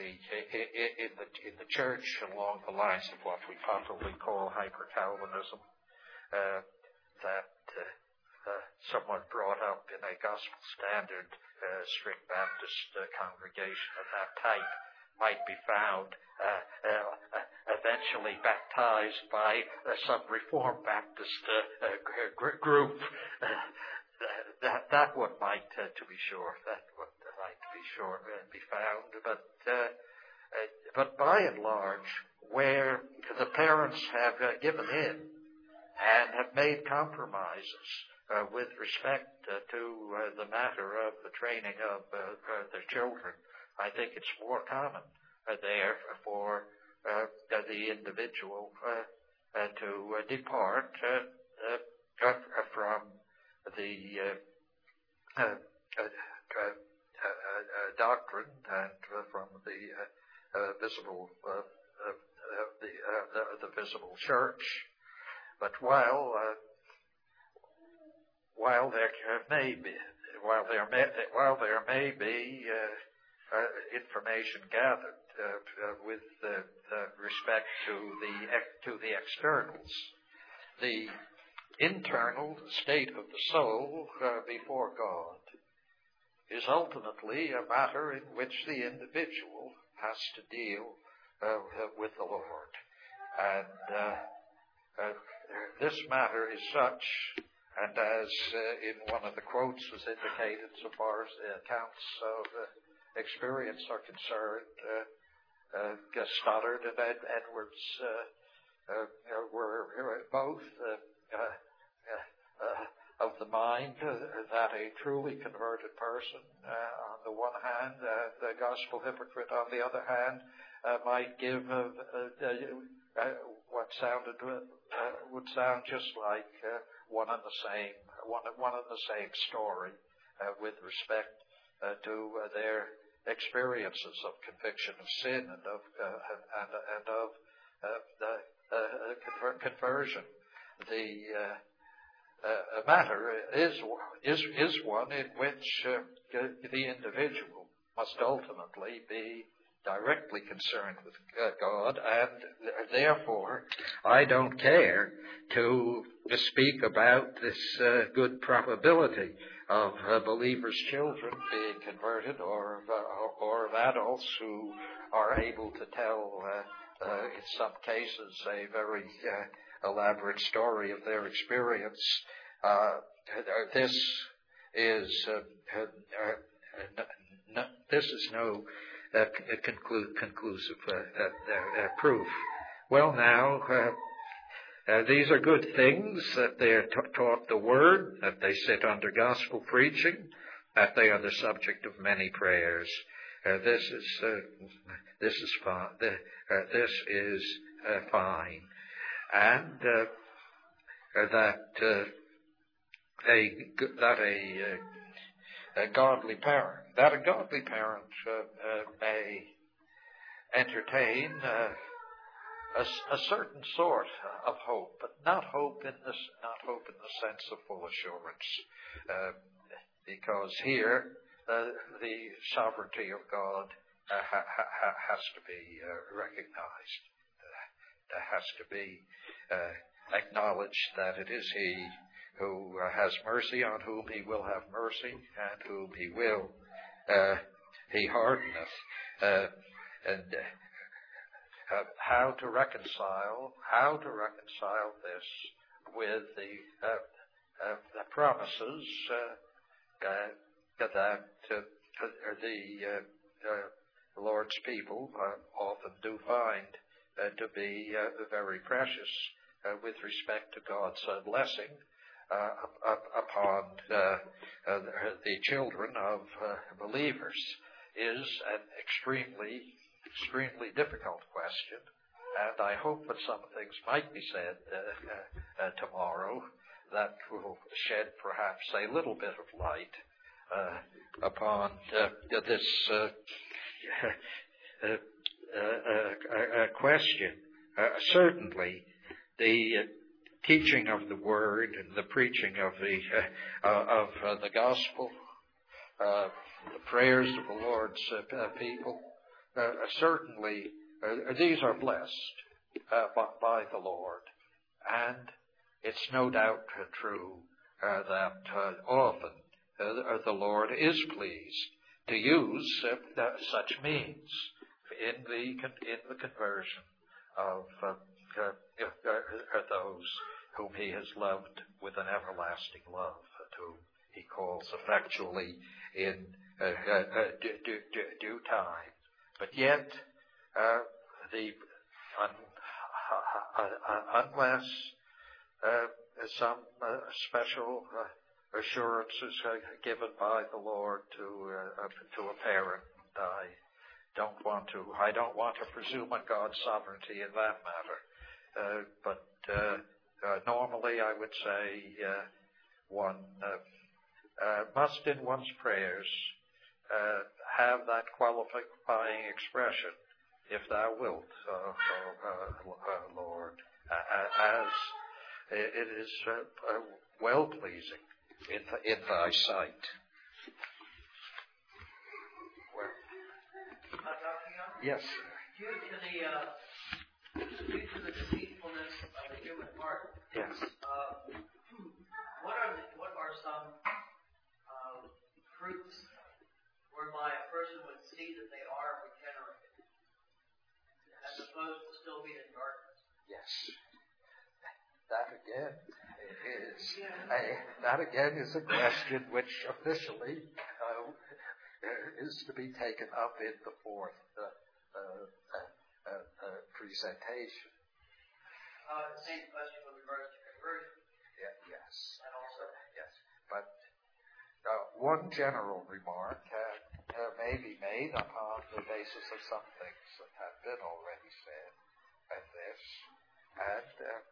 the church along the lines of what we popularly call hyper-Calvinism, that someone brought up in a gospel standard strict Baptist congregation of that type might be found eventually baptized by some Reformed Baptist group. That one might, to be sure, be found. But by and large, where the parents have given in and have made compromises with respect to the matter of the training of their children, I think it's more common there for the individual to depart from the doctrine and from the visible the visible church. But while there may be information gathered with respect to the externals, the internal state of the soul before God is ultimately a matter in which the individual has to deal with the Lord. And this matter is such, and as in one of the quotes was indicated, so far as the accounts of experience are concerned, Stoddard and Edwards were both of the mind that a truly converted person, on the one hand, the gospel hypocrite on the other hand, might give what would sound just like one and the same story with respect to their experiences of conviction of sin and of conversion. The matter is one in which the individual must ultimately be directly concerned with God, and therefore I don't care to speak about this good probability of believers' children being converted, or of adults who are able to tell, in some cases, a very elaborate story of their experience. This is no conclusive proof. Well, now, these are good things, that they are taught the Word, that they sit under gospel preaching, that they are the subject of many prayers. This is fine, and that a godly parent may entertain a certain sort of hope, but not hope in the sense of full assurance, because here the sovereignty of God has to be recognized. There has to be acknowledged that it is He who has mercy, on whom He will have mercy, and whom He will He hardeneth, and how to reconcile this with the promises that the Lord's people often do find to be very precious with respect to God's blessing upon the children of believers, is an extremely difficult question, and I hope that some things might be said tomorrow that will shed perhaps a little bit of light upon this question. Certainly, the teaching of the Word and the preaching of the gospel, the prayers of the Lord's people, certainly these are blessed by the Lord, and it's no doubt true that often the Lord is pleased to use such means in the conversion of those whom He has loved with an everlasting love, whom He calls effectually in due time. But yet, unless some special assurances given by the Lord to a parent, I don't want to presume on God's sovereignty in that matter. But normally, I would say one must in one's prayers have that qualifying expression, "If Thou wilt, Lord," as it is well pleasing in Thy sight. Well, yes. Due to the deceitfulness of the human heart. Yes. What are some fruits whereby a person would see that they are regenerated, as opposed to still being in darkness? Yes. That again is a question which officially is to be taken up in the fourth presentation. Same question with regards to conversion. Yes. And also. Yes. But one general remark may be made upon the basis of some things that have been already said at this, and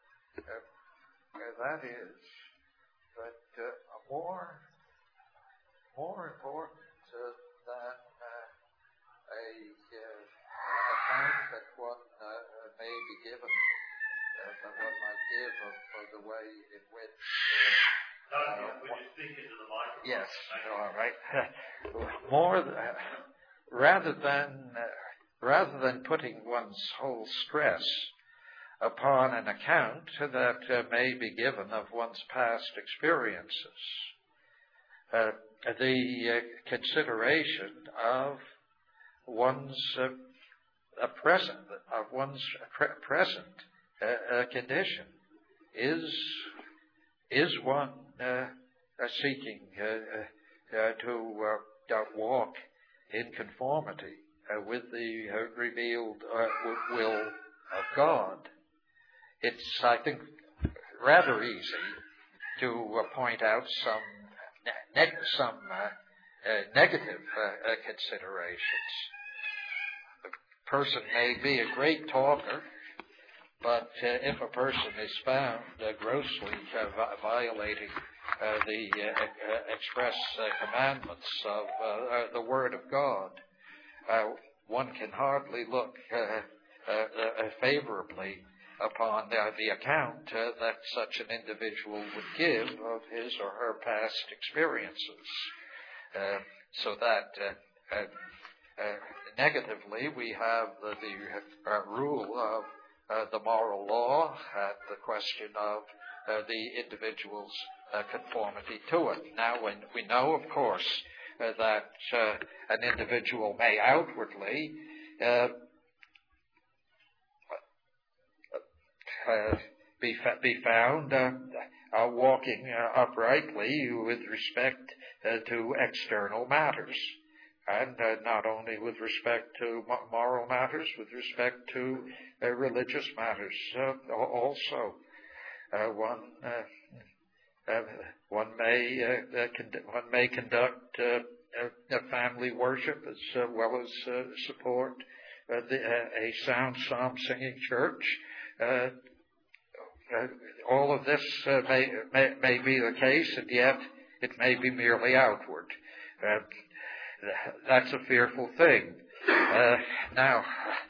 that is that more important than a account that one may be given, that one might give of the way in which. Would you speak into the microphone? Yes. All right. Rather than putting one's whole stress upon an account that may be given of one's past experiences, the consideration of one's present condition is one seeking to walk in conformity with the revealed will of God. It's, I think, rather easy to point out some negative considerations. A person may be a great talker, but if a person is found grossly violating the express commandments of the Word of God, one can hardly look favorably upon the account that such an individual would give of his or her past experiences. So that negatively we have the rule of the moral law and the question of the individual's conformity to it. Now, when we know, of course, that an individual may outwardly be found walking uprightly with respect to external matters, and not only with respect to moral matters, with respect to religious matters also. One may conduct family worship as well as support a sound psalm singing church. All of this may be the case, and yet it may be merely outward. That's a fearful thing. Now,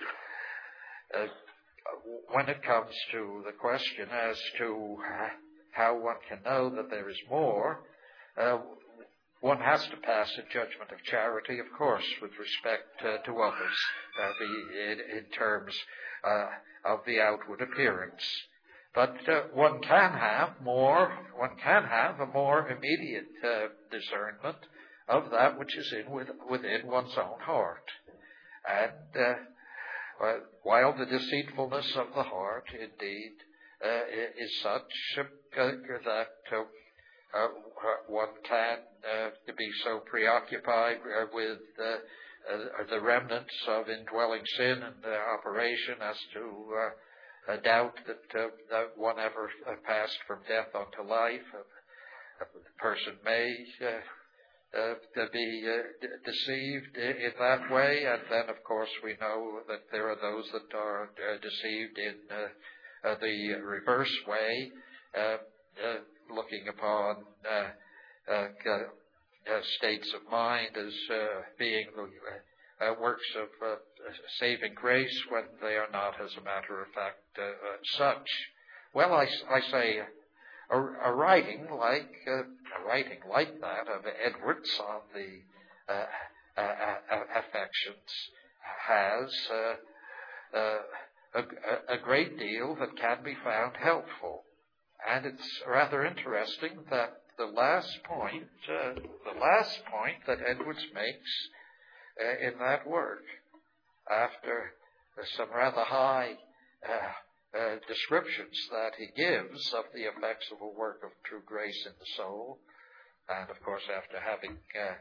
when it comes to the question as to how one can know that there is more, one has to pass a judgment of charity, of course, with respect to others, in terms of the outward appearance. But one can have a more immediate discernment of that which is within one's own heart. And while the deceitfulness of the heart, indeed, is such that one can be so preoccupied with the remnants of indwelling sin and operation as to doubt that one ever passed from death unto life. A person may be deceived in that way, and then, of course, we know that there are those that are deceived in the reverse way, looking upon states of mind as being the works of saving grace when they are not, as a matter of fact, such. Well, I say a writing like that of Edwards on the affections has a great deal that can be found helpful. And it's rather interesting that the last point that Edwards makes in that work, after some rather high descriptions that he gives of the effects of a work of true grace in the soul, and of course after having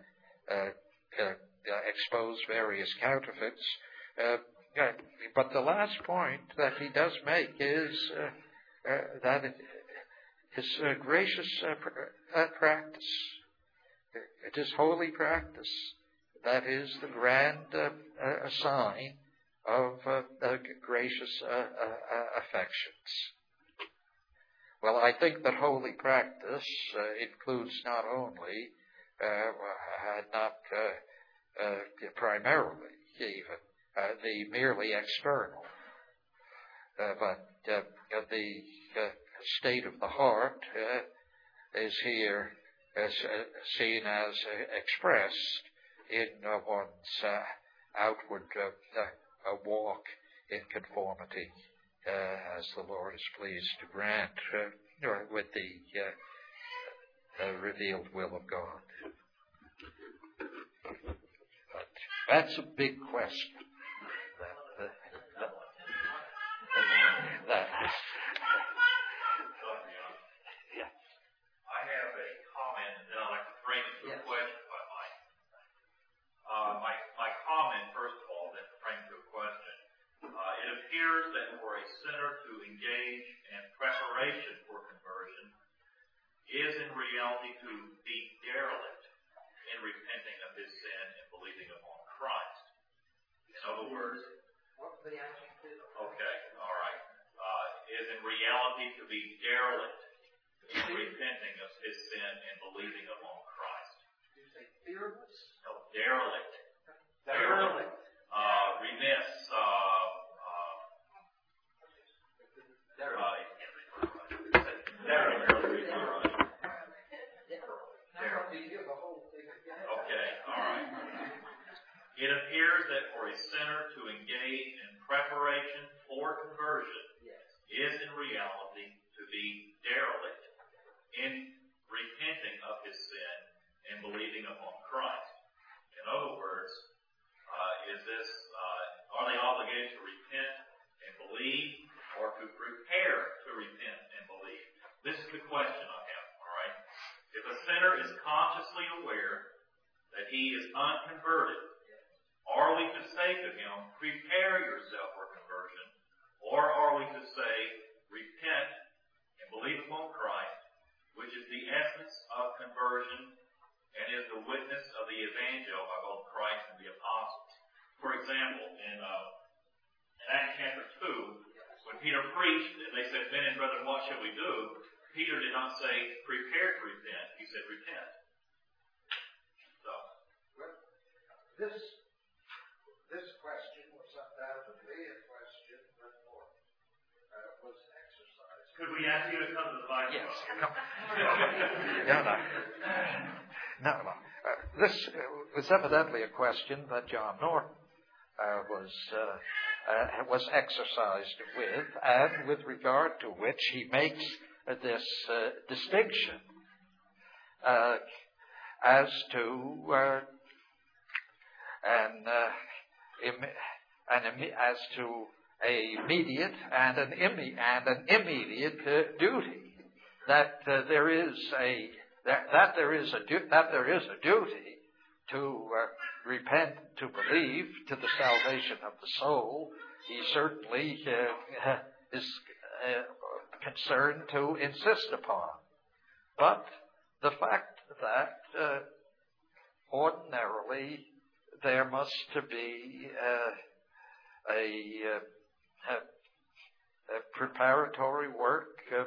exposed various counterfeits, but the last point that he does make is that it is gracious practice. It is holy practice. That is the grand sign of gracious affections. Well, I think that holy practice includes not only, not primarily even, the merely external, but the state of the heart is here seen as expressed in one's outward walk in conformity, as the Lord is pleased to grant with the revealed will of God. But that's a big question. I have a comment, and then I'd like to frame it to a question, if I might. My comment, first of all, then to frame to a question. It appears that for a sinner to engage in preparation for conversion is in reality to be derelict in repenting of his sin and believing upon Christ. In other words, okay, all right, is in reality to be derelict in repenting of his sin and believing upon Christ. Did you say fearless? No, derelict. Derelict. Remiss, to hear the whole thing again. Okay, all right. It appears that for a sinner to engage in preparation for conversion is in reality to be derelict in repenting of his sin and believing upon Christ. In other words, are they obligated to repent and believe, or to prepare to repent and believe? This is the question I have, all right? If a sinner is consciously aware that he is unconverted, are we to say to him, prepare yourself for conversion, or are we to say, repent and believe upon Christ, which is the essence of conversion and is the witness of the evangel by both Christ and the apostles? For example, in Acts chapter 2, when Peter preached and they said, men and brethren, what shall we do? Peter did not say, prepare to repent. He said, repent. So, well, this question was undoubtedly a question that was exercised. Could we ask you to come to the Bible? Yes. No. This was evidently a question that John Norton was exercised with, and with regard to which he makes this distinction as to a immediate and an immediate duty. That there is a duty to repent, to believe, to the salvation of the soul. He certainly is concerned to insist upon. But the fact that ordinarily there must be a preparatory work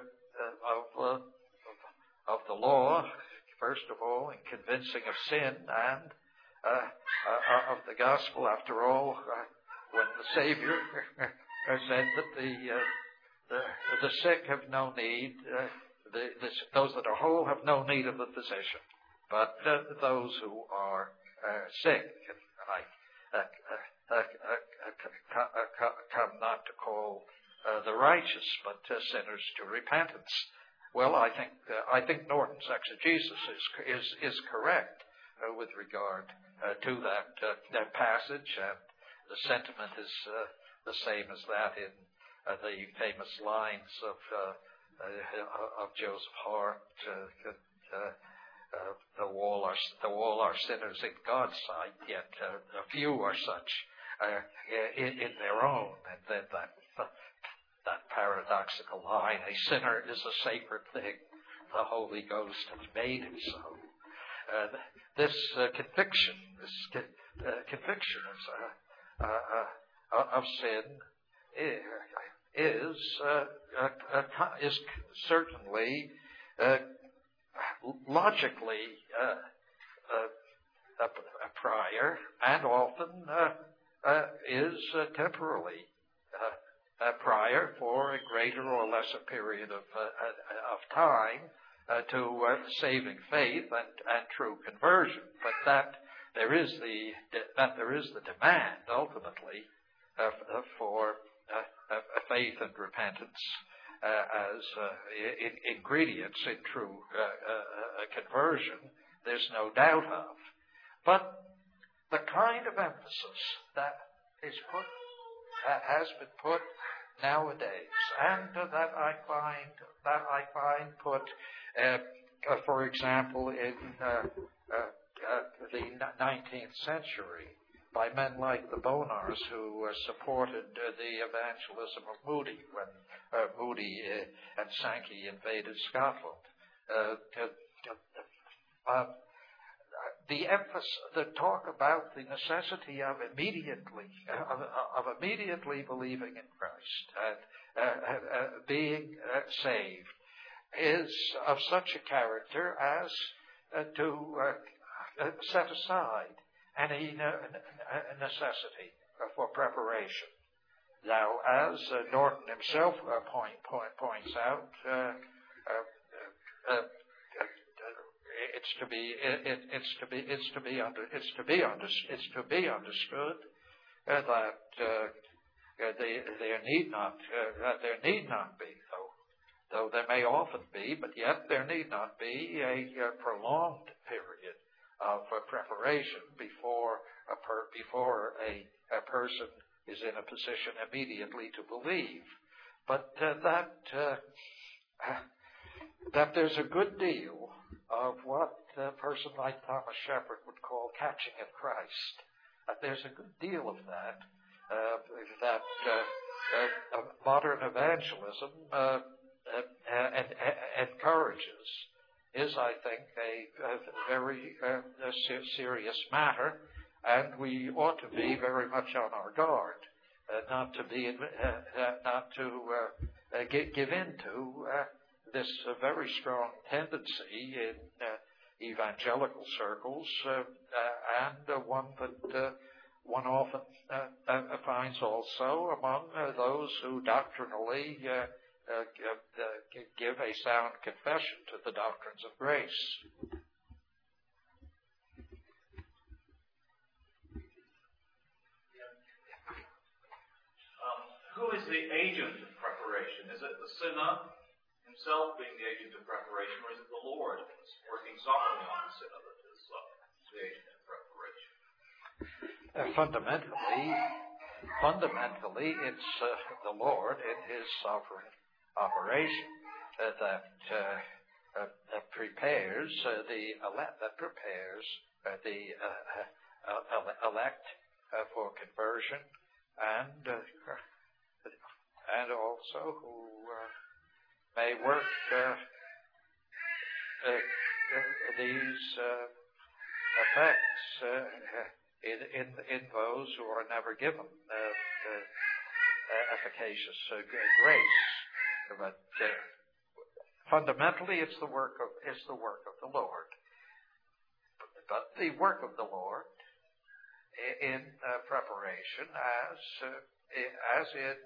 of the law, first of all, in convincing of sin and of the gospel. After all, when the Savior said that the sick have no need, those that are whole have no need of the physician, but those who are sick. And I come not to call the righteous, but sinners to repentance. Well, I think Norton's exegesis is correct with regard to that passage, and the sentiment is the same as that in the famous lines of Joseph Hart. The all are sinners in God's sight, yet a few are such in their own. And then that paradoxical line, a sinner is a sacred thing. The Holy Ghost has made him so. This conviction of sin is certainly logically prior, and often is temporally prior for a greater or lesser period of time to saving faith and true conversion. But that there is the demand ultimately for faith and repentance as ingredients in true conversion. There's no doubt of. But the kind of emphasis that has been put nowadays, and that I find put, for example, in the 19th century by men like the Bonars, who supported the evangelism of Moody when Moody and Sankey invaded Scotland. The emphasis, the talk about the necessity of immediately believing in Christ and being saved is of such a character as to set aside any necessity for preparation. Now, as Norton himself points out, understood that there need not be, though there may often be, but yet there need not be a prolonged period of preparation before a person is in a position immediately to believe. But that there's a good deal of what a person like Thomas Shepard would call catching at Christ. There's a good deal of that modern evangelism encourages, is, I think, a very serious matter, and we ought to be very much on our guard, not to give in to this very strong tendency in evangelical circles, and one that one often finds also among those who doctrinally give a sound confession to the doctrines of grace. Who is the agent of preparation? Is it the synod himself being the agent of preparation, or is it the Lord working sovereignly on the synod that is the agent of preparation? Fundamentally, it's the Lord in His sovereign operation that prepares the elect for conversion, and also who may work these effects in those who are never given efficacious grace. But fundamentally, it's the work of the Lord. But the work of the Lord in preparation, as in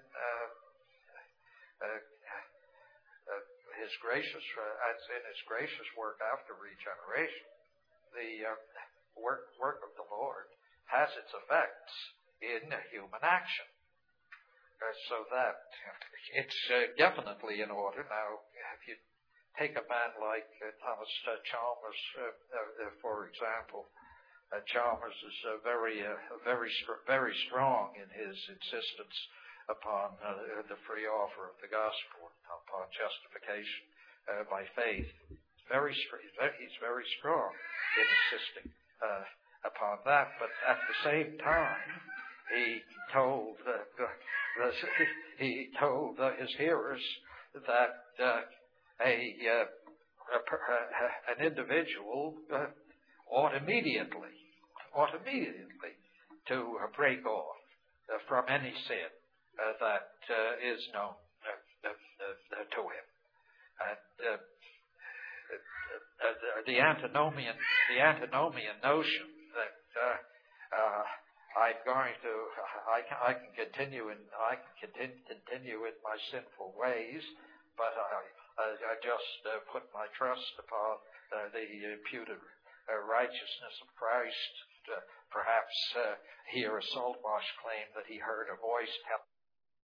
His gracious work after regeneration, the work of the Lord has its effects in human action. So that it's definitely in order. Now, if you take a man like Thomas Chalmers, for example, Chalmers is very strong in his insistence upon the free offer of the gospel, upon justification by faith. He's very strong in insisting upon that, but at the same time, he told his hearers that an individual ought immediately to break off from any sin that is known to him. The antinomian notion that I can continue in my sinful ways, but I just put my trust upon the imputed righteousness of Christ. Perhaps hear a Saltmarsh claim that he heard a voice tell